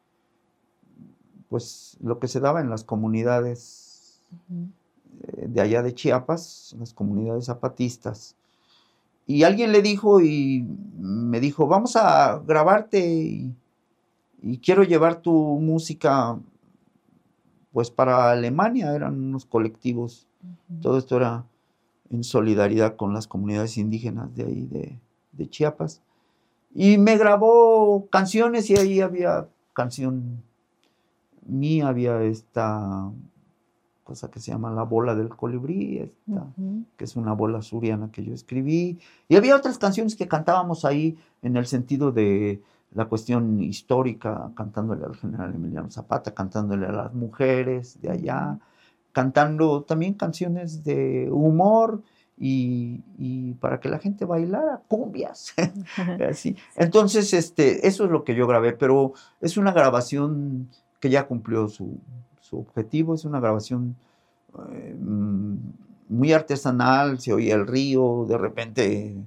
[SPEAKER 4] pues lo que se daba en las comunidades uh-huh. de allá de Chiapas, las comunidades zapatistas. Y alguien le dijo y me dijo, vamos a grabarte y, y quiero llevar tu música pues para Alemania. Eran unos colectivos, uh-huh. todo esto era en solidaridad con las comunidades indígenas de ahí de, de Chiapas. Y me grabó canciones y ahí había canción mía, había esta cosa que se llama La Bola del Colibrí, esta, uh-huh. que es una bola suriana que yo escribí. Y había otras canciones que cantábamos ahí en el sentido de la cuestión histórica, cantándole al general Emiliano Zapata, cantándole a las mujeres de allá, cantando también canciones de humor y, y para que la gente bailara cumbias. Así. Entonces, este, eso es lo que yo grabé, pero es una grabación que ya cumplió su, su objetivo, es una grabación eh, muy artesanal, se oía el río, de repente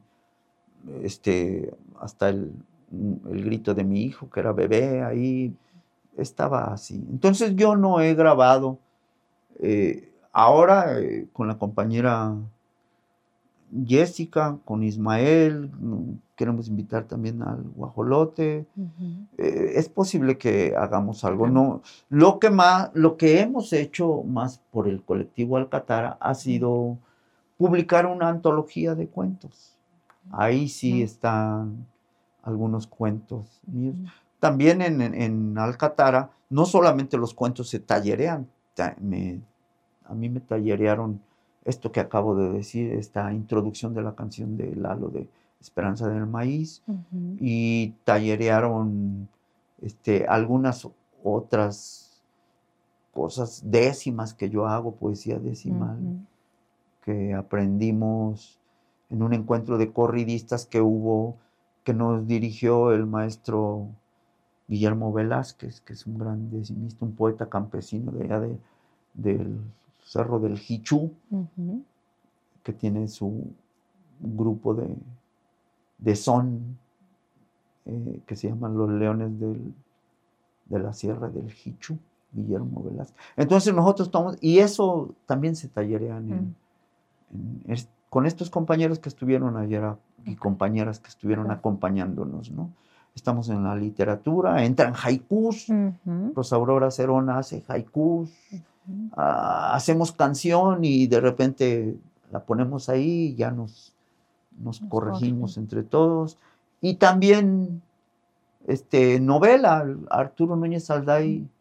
[SPEAKER 4] este, hasta el, el grito de mi hijo, que era bebé, ahí estaba así. Entonces yo no he grabado, eh, ahora eh, con la compañera Jessica, con Ismael, queremos invitar también al guajolote. Uh-huh. eh, es posible que hagamos algo. Uh-huh. No, lo que más, lo que hemos hecho más por el colectivo Alcatara ha sido uh-huh. publicar una antología de cuentos. Ahí sí uh-huh. están algunos cuentos míos. Uh-huh. También en, en, en Alcatara, no solamente los cuentos se tallerean, ta, me, a mí me tallerearon esto que acabo de decir, esta introducción de la canción de Lalo de Esperanza del Maíz, uh-huh. y tallerearon este, algunas otras cosas décimas que yo hago, poesía decimal, uh-huh. que aprendimos en un encuentro de corridistas que hubo, que nos dirigió el maestro Guillermo Velázquez, que es un gran decimista, un poeta campesino de allá de, del Cerro del Jichú, uh-huh. que tiene su grupo de, de son, eh, que se llaman Los Leones del, de la Sierra del Jichú, Guillermo Velázquez. Entonces nosotros estamos, y eso también se tallerean en, uh-huh. en, es, con estos compañeros que estuvieron ayer y compañeras que estuvieron uh-huh. acompañándonos, ¿no? Estamos en la literatura, entran haikus, uh-huh. Rosa Aurora Cerón hace haikus, uh-huh. uh, hacemos canción y de repente la ponemos ahí y ya nos, nos, nos corregimos corrigen. entre todos. Y también este, novela, Arturo Núñez Alday uh-huh.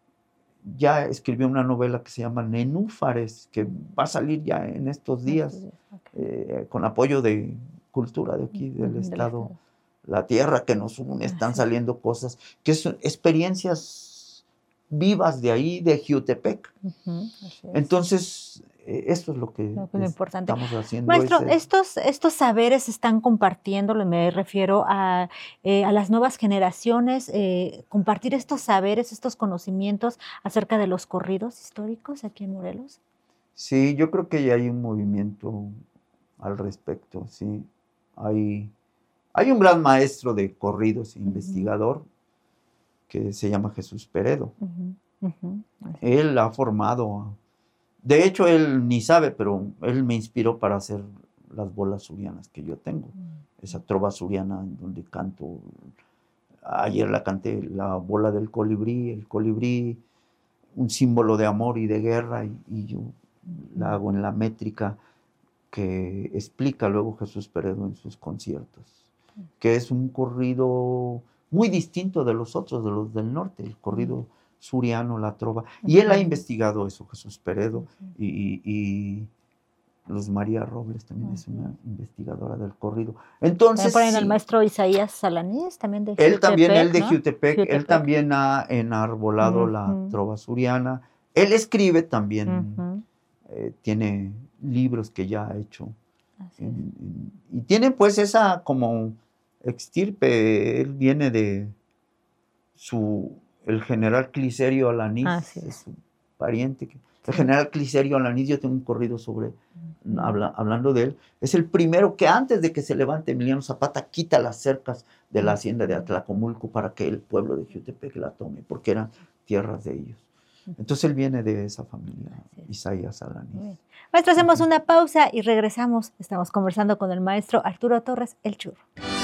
[SPEAKER 4] ya escribió una novela que se llama Nenúfares, que va a salir ya en estos días, okay. eh, con apoyo de Cultura de aquí, del uh-huh. Estado. Del estado. La tierra que nos une, están saliendo cosas, que son experiencias vivas de ahí, de Jiutepec. Uh-huh, Entonces, eh, esto es lo que
[SPEAKER 3] no, pues lo importante.
[SPEAKER 4] estamos haciendo.
[SPEAKER 3] Maestro,
[SPEAKER 4] ese...
[SPEAKER 3] estos, estos saberes se están compartiendo, me refiero a, eh, a las nuevas generaciones, eh, compartir estos saberes, estos conocimientos acerca de los corridos históricos aquí en Morelos.
[SPEAKER 4] Sí, yo creo que ya hay un movimiento al respecto, sí. Hay... Hay un gran maestro de corridos, uh-huh. investigador, que se llama Jesús Peredo. Uh-huh. Uh-huh. Él ha formado, de hecho él ni sabe, pero él me inspiró para hacer las bolas surianas que yo tengo. Uh-huh. Esa trova suriana en donde canto, ayer la canté, la bola del colibrí, el colibrí, un símbolo de amor y de guerra, y, y yo uh-huh. la hago en la métrica que explica luego Jesús Peredo en sus conciertos, que es un corrido muy distinto de los otros, de los del norte, el corrido suriano, la trova. Y él ha investigado eso, Jesús Peredo, y, y, y Luz María Robles también uh-huh. es una investigadora del corrido. Entonces,
[SPEAKER 3] también ponen al maestro Isaías Salanís, también de
[SPEAKER 4] Jiutepec. Él también, él de
[SPEAKER 3] ¿no?
[SPEAKER 4] Jiutepec,
[SPEAKER 3] Jiutepec.
[SPEAKER 4] Él también ha enarbolado uh-huh. la trova suriana. Él escribe también, uh-huh. eh, tiene libros que ya ha hecho. En, en, y tiene pues esa como extirpe, él viene de su, el general Cliserio Alanís,
[SPEAKER 3] es.
[SPEAKER 4] es su pariente. Que, sí. El general Cliserio Alanís, yo tengo un corrido sobre, uh-huh. habla, hablando de él, es el primero que antes de que se levante Emiliano Zapata quita las cercas de la hacienda de Atlacomulco para que el pueblo de Jiutepec la tome, porque eran tierras de ellos. Entonces él viene de esa familia, Isaías Alanís.
[SPEAKER 3] Maestro, hacemos una pausa y regresamos. Estamos conversando con el maestro Arturo Torres, el Churro.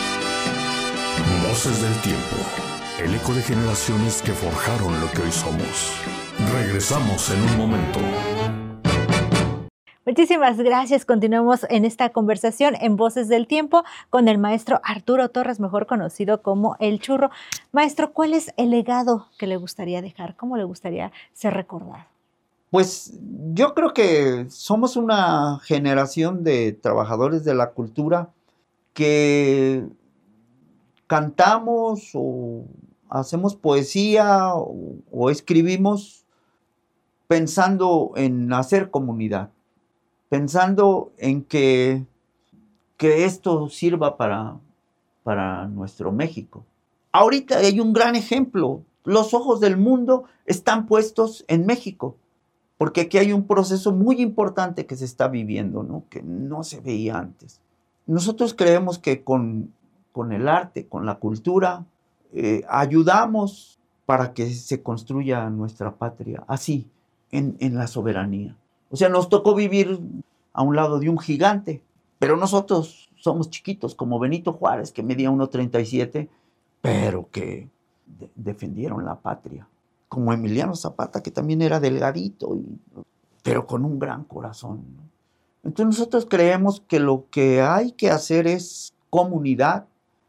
[SPEAKER 2] Voces del tiempo, el eco de generaciones que forjaron lo que hoy somos. Regresamos en un momento.
[SPEAKER 3] Muchísimas gracias. Continuamos en esta conversación en Voces del Tiempo con el maestro Arturo Torres, mejor conocido como El Churro. Maestro, ¿cuál es el legado que le gustaría dejar? ¿Cómo le gustaría ser recordado?
[SPEAKER 4] Pues yo creo que somos una generación de trabajadores de la cultura que cantamos o hacemos poesía o, o escribimos pensando en hacer comunidad. pensando en que, que esto sirva para, para nuestro México. Ahorita hay un gran ejemplo. Los ojos del mundo están puestos en México, porque aquí hay un proceso muy importante que se está viviendo, ¿no? Que no se veía antes. Nosotros creemos que con, con el arte, con la cultura, eh, ayudamos para que se construya nuestra patria, así, en, en la soberanía. O sea, nos tocó vivir a un lado de un gigante, pero nosotros somos chiquitos, como Benito Juárez, que medía uno treinta y siete, pero que de- defendieron la patria. Como Emiliano Zapata, que también era delgadito, y, pero con un gran corazón, ¿no? Entonces nosotros creemos que lo que hay que hacer es comunidad,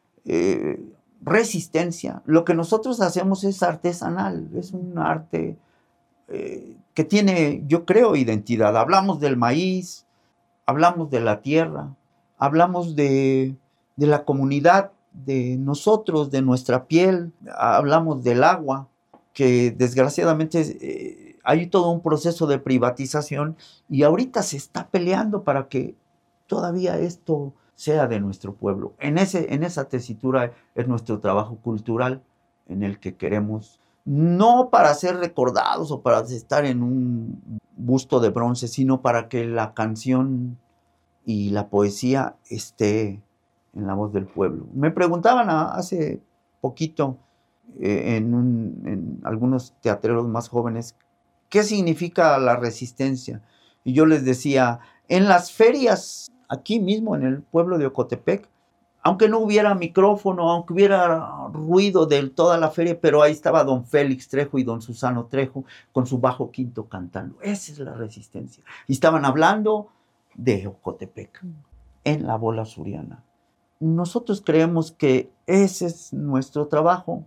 [SPEAKER 4] eh, resistencia. Lo que nosotros hacemos es artesanal, es un arte eh, que tiene, yo creo, identidad. Hablamos del maíz, hablamos de la tierra, hablamos de, de la comunidad, de nosotros, de nuestra piel, hablamos del agua, que desgraciadamente eh, hay todo un proceso de privatización y ahorita se está peleando para que todavía esto sea de nuestro pueblo. En, ese, en esa tesitura es nuestro trabajo cultural en el que queremos, no para ser recordados o para estar en un busto de bronce, sino para que la canción y la poesía esté en la voz del pueblo. Me preguntaban a- hace poquito eh, en, un- en algunos teatreros más jóvenes, ¿qué significa la resistencia? Y yo les decía, en las ferias, aquí mismo en el pueblo de Ocotepec, aunque no hubiera micrófono, aunque hubiera ruido de toda la feria, pero ahí estaba don Félix Trejo y don Susano Trejo con su bajo quinto cantando. Esa es la resistencia. Y estaban hablando de Ocotepec, en la bola suriana. Nosotros creemos que ese es nuestro trabajo,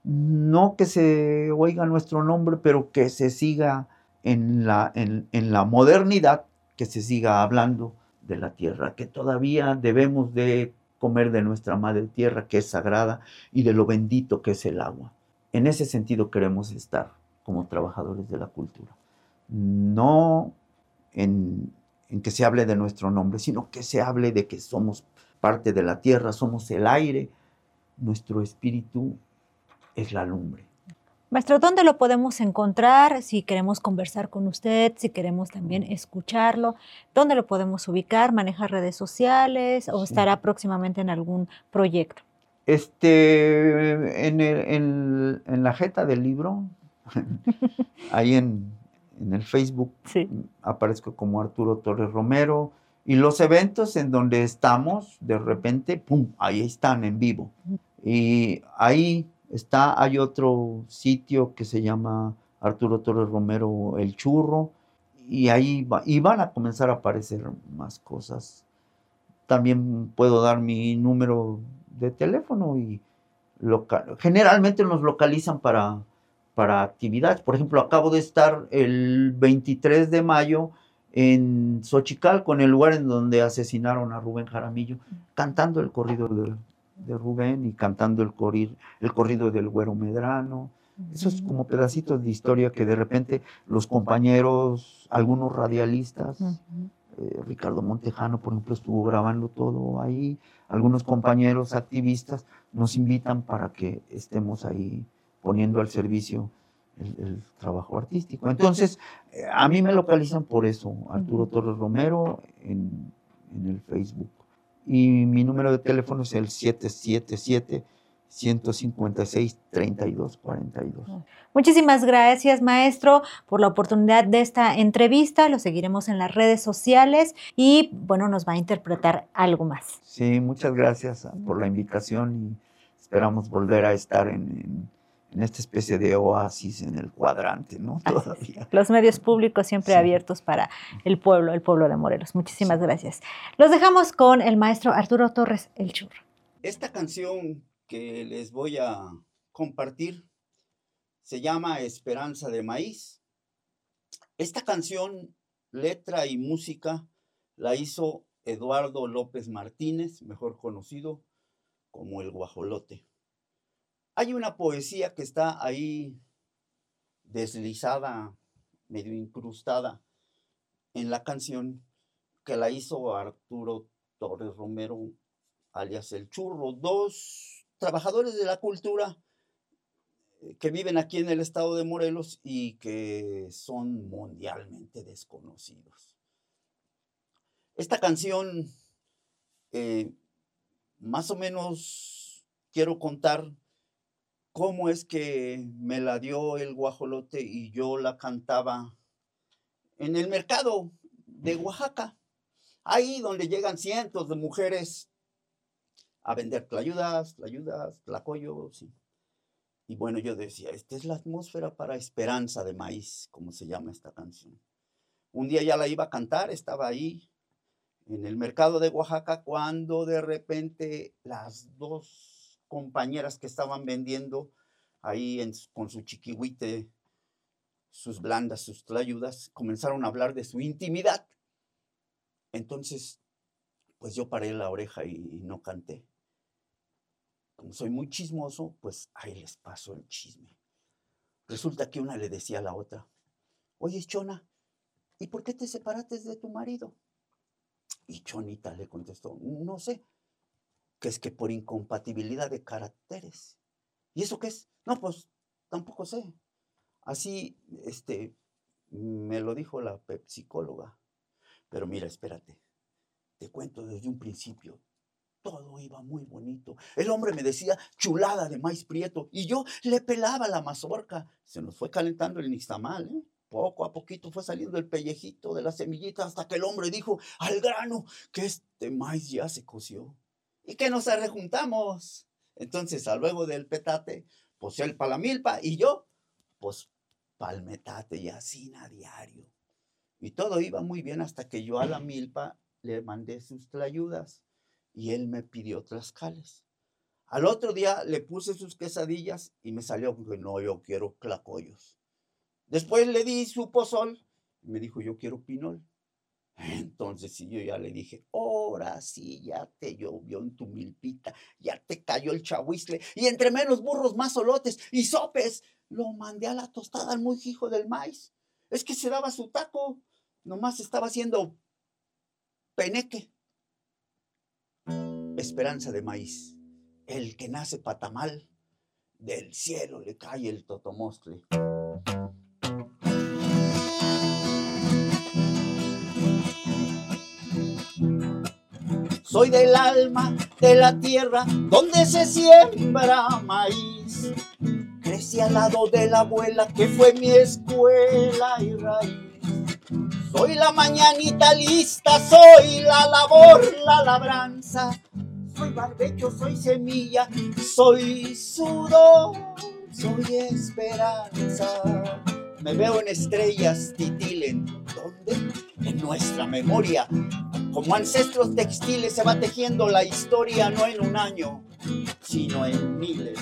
[SPEAKER 4] no que se oiga nuestro nombre, pero que se siga en la, en, en la modernidad, que se siga hablando de la tierra, que todavía debemos de comer de nuestra madre tierra, que es sagrada, y de lo bendito que es el agua. En ese sentido queremos estar como trabajadores de la cultura. No en, en que se hable de nuestro nombre, sino que se hable de que somos parte de la tierra, somos el aire, nuestro espíritu es la lumbre.
[SPEAKER 3] Maestro, ¿dónde lo podemos encontrar? Si queremos conversar con usted, si queremos también escucharlo, ¿dónde lo podemos ubicar? ¿Maneja redes sociales o
[SPEAKER 4] Sí.
[SPEAKER 3] estará próximamente en algún proyecto?
[SPEAKER 4] Este, en, el- en- en la jeta del libro, ahí en, en el Facebook,
[SPEAKER 3] Sí.
[SPEAKER 4] aparezco como Arturo Torres Romero, y los eventos en donde estamos, de repente, ¡pum!, ahí están en vivo. Y ahí está, hay otro sitio que se llama Arturo Torres Romero El Churro, y ahí va- y van a comenzar a aparecer más cosas. También puedo dar mi número de teléfono y loca- generalmente nos localizan para, para actividades. Por ejemplo, acabo de estar el veintitrés de mayo en Xochicalco, en el lugar en donde asesinaron a Rubén Jaramillo, cantando el corrido de, de Rubén y cantando el, corri- el corrido del Güero Medrano. Esos como pedacitos de historia que de repente los compañeros, algunos radialistas,
[SPEAKER 3] Ujú.
[SPEAKER 4] eh, Ricardo Montejano, por ejemplo, estuvo grabando todo ahí. Algunos compañeros activistas nos invitan para que estemos ahí poniendo al servicio el, el trabajo artístico. Entonces, eh, a mí me localizan por eso, Arturo Torres Romero, en, en el Facebook. Y mi número de teléfono es el siete siete siete, uno cinco seis, tres dos cuatro dos.
[SPEAKER 3] Muchísimas gracias, maestro, por la oportunidad de esta entrevista. Lo seguiremos en las redes sociales y, bueno, nos va a interpretar algo más.
[SPEAKER 4] Sí, muchas gracias por la invitación y esperamos volver a estar en, en, en esta especie de oasis en el cuadrante, ¿no? Todavía.
[SPEAKER 3] Los medios públicos siempre
[SPEAKER 4] Sí.
[SPEAKER 3] abiertos para el pueblo, el pueblo de Morelos. Muchísimas
[SPEAKER 4] Sí.
[SPEAKER 3] gracias. Los dejamos con el maestro Arturo Torres El Churro.
[SPEAKER 5] Esta canción que les voy a compartir se llama Esperanza de Maíz. Esta canción, letra y música, la hizo Eduardo López Martínez, mejor conocido como El Guajolote. Hay una poesía que está ahí deslizada, medio incrustada en la canción, que la hizo Arturo Torres Romero, alias El Churro, dos trabajadores de la cultura que viven aquí en el estado de Morelos y que son mundialmente desconocidos. Esta canción, eh, más o menos quiero contar cómo es que me la dio el guajolote y yo la cantaba en el mercado de Oaxaca, ahí donde llegan cientos de mujeres a vender tlayudas, tlayudas, tlacoyos. Y, y bueno, yo decía, esta es la atmósfera para Esperanza de Maíz, como se llama esta canción. Un día ya la iba a cantar, estaba ahí en el mercado de Oaxaca, cuando de repente las dos compañeras que estaban vendiendo ahí en, con su chiquihuite, sus blandas, sus tlayudas, comenzaron a hablar de su intimidad. Entonces, pues yo paré la oreja y, y no canté. Como soy muy chismoso, pues ahí les paso el chisme. Resulta que una le decía a la otra, oye, Chona, ¿y por qué te separaste de tu marido? Y Chonita le contestó, no sé, que es que por incompatibilidad de caracteres. ¿Y eso qué es? No, pues tampoco sé. Así, este, me lo dijo la psicóloga. Pero mira, espérate, te cuento desde un principio. Todo iba muy bonito. El hombre me decía chulada de maíz prieto y yo le pelaba la mazorca. Se nos fue calentando el nixtamal, ¿eh? Poco a poquito fue saliendo el pellejito de la semillita hasta que el hombre dijo al grano que este maíz ya se coció y que nos rejuntamos. Entonces, a luego del petate, pues él pa' la milpa y yo, pues pa'l metate, y así a diario. Y todo iba muy bien hasta que yo a la milpa le mandé sus tlayudas y él me pidió tlaxcales. Al otro día le puse sus quesadillas y me salió que no, yo quiero tlacoyos. Después le di su pozol y me dijo, yo quiero pinol. Entonces sí, yo ya le dije, ahora sí, ya te llovió en tu milpita, ya te cayó el chahuizle, y entre menos burros más solotes y sopes, lo mandé a la tostada al muy hijo del maíz. Es que se daba su taco, nomás estaba haciendo peneque. Esperanza de Maíz, el que nace patamal, del cielo le cae el totomostle. Soy del alma de la tierra donde se siembra maíz. Crecí al lado de la abuela que fue mi escuela y raíz. Soy la mañanita lista, soy la labor, la labranza. Soy barbecho, soy semilla, soy sudor, soy esperanza. Me veo en estrellas titilen, ¿dónde? En nuestra memoria. Como ancestros textiles se va tejiendo la historia, no en un año, sino en miles.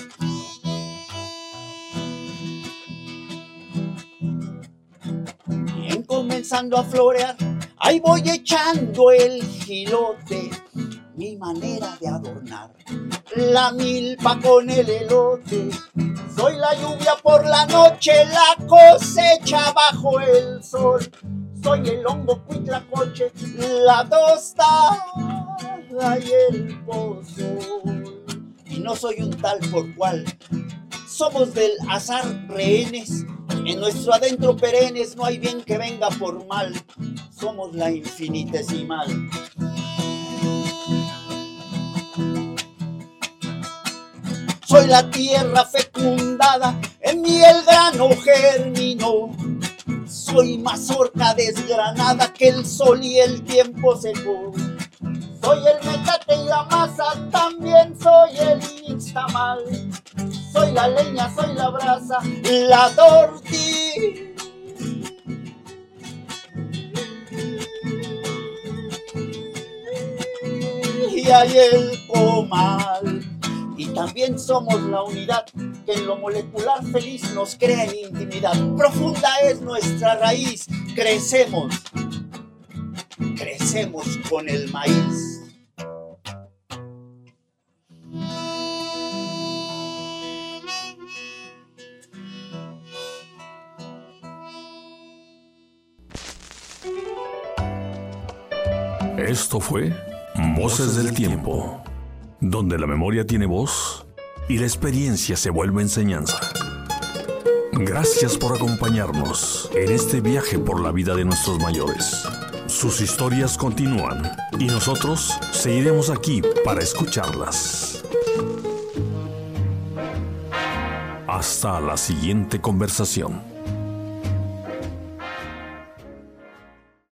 [SPEAKER 5] Y en comenzando a florear, ahí voy echando el jilote, mi manera de adornar la milpa con el elote. Soy la lluvia por la noche, la cosecha bajo el sol. Soy el hongo cuitlacoche, la tostada y el pozol. Y no soy un tal por cual, somos del azar rehenes. En nuestro adentro perennes no hay bien que venga por mal. Somos la infinitesimal. Soy la tierra fecundada, en mí el grano germinó. Soy mazorca desgranada que el sol y el tiempo secó. Soy el mecate y la masa, también soy el nixtamal. Soy la leña, soy la brasa, la tortilla. Y hay el comal. Y también somos la unidad que en lo molecular feliz nos crea en intimidad. Profunda es nuestra raíz. Crecemos, crecemos con el maíz.
[SPEAKER 2] Esto fue Voces del Tiempo, donde la memoria tiene voz y la experiencia se vuelve enseñanza. Gracias por acompañarnos en este viaje por la vida de nuestros mayores. Sus historias continúan y nosotros seguiremos aquí para escucharlas. Hasta la siguiente conversación.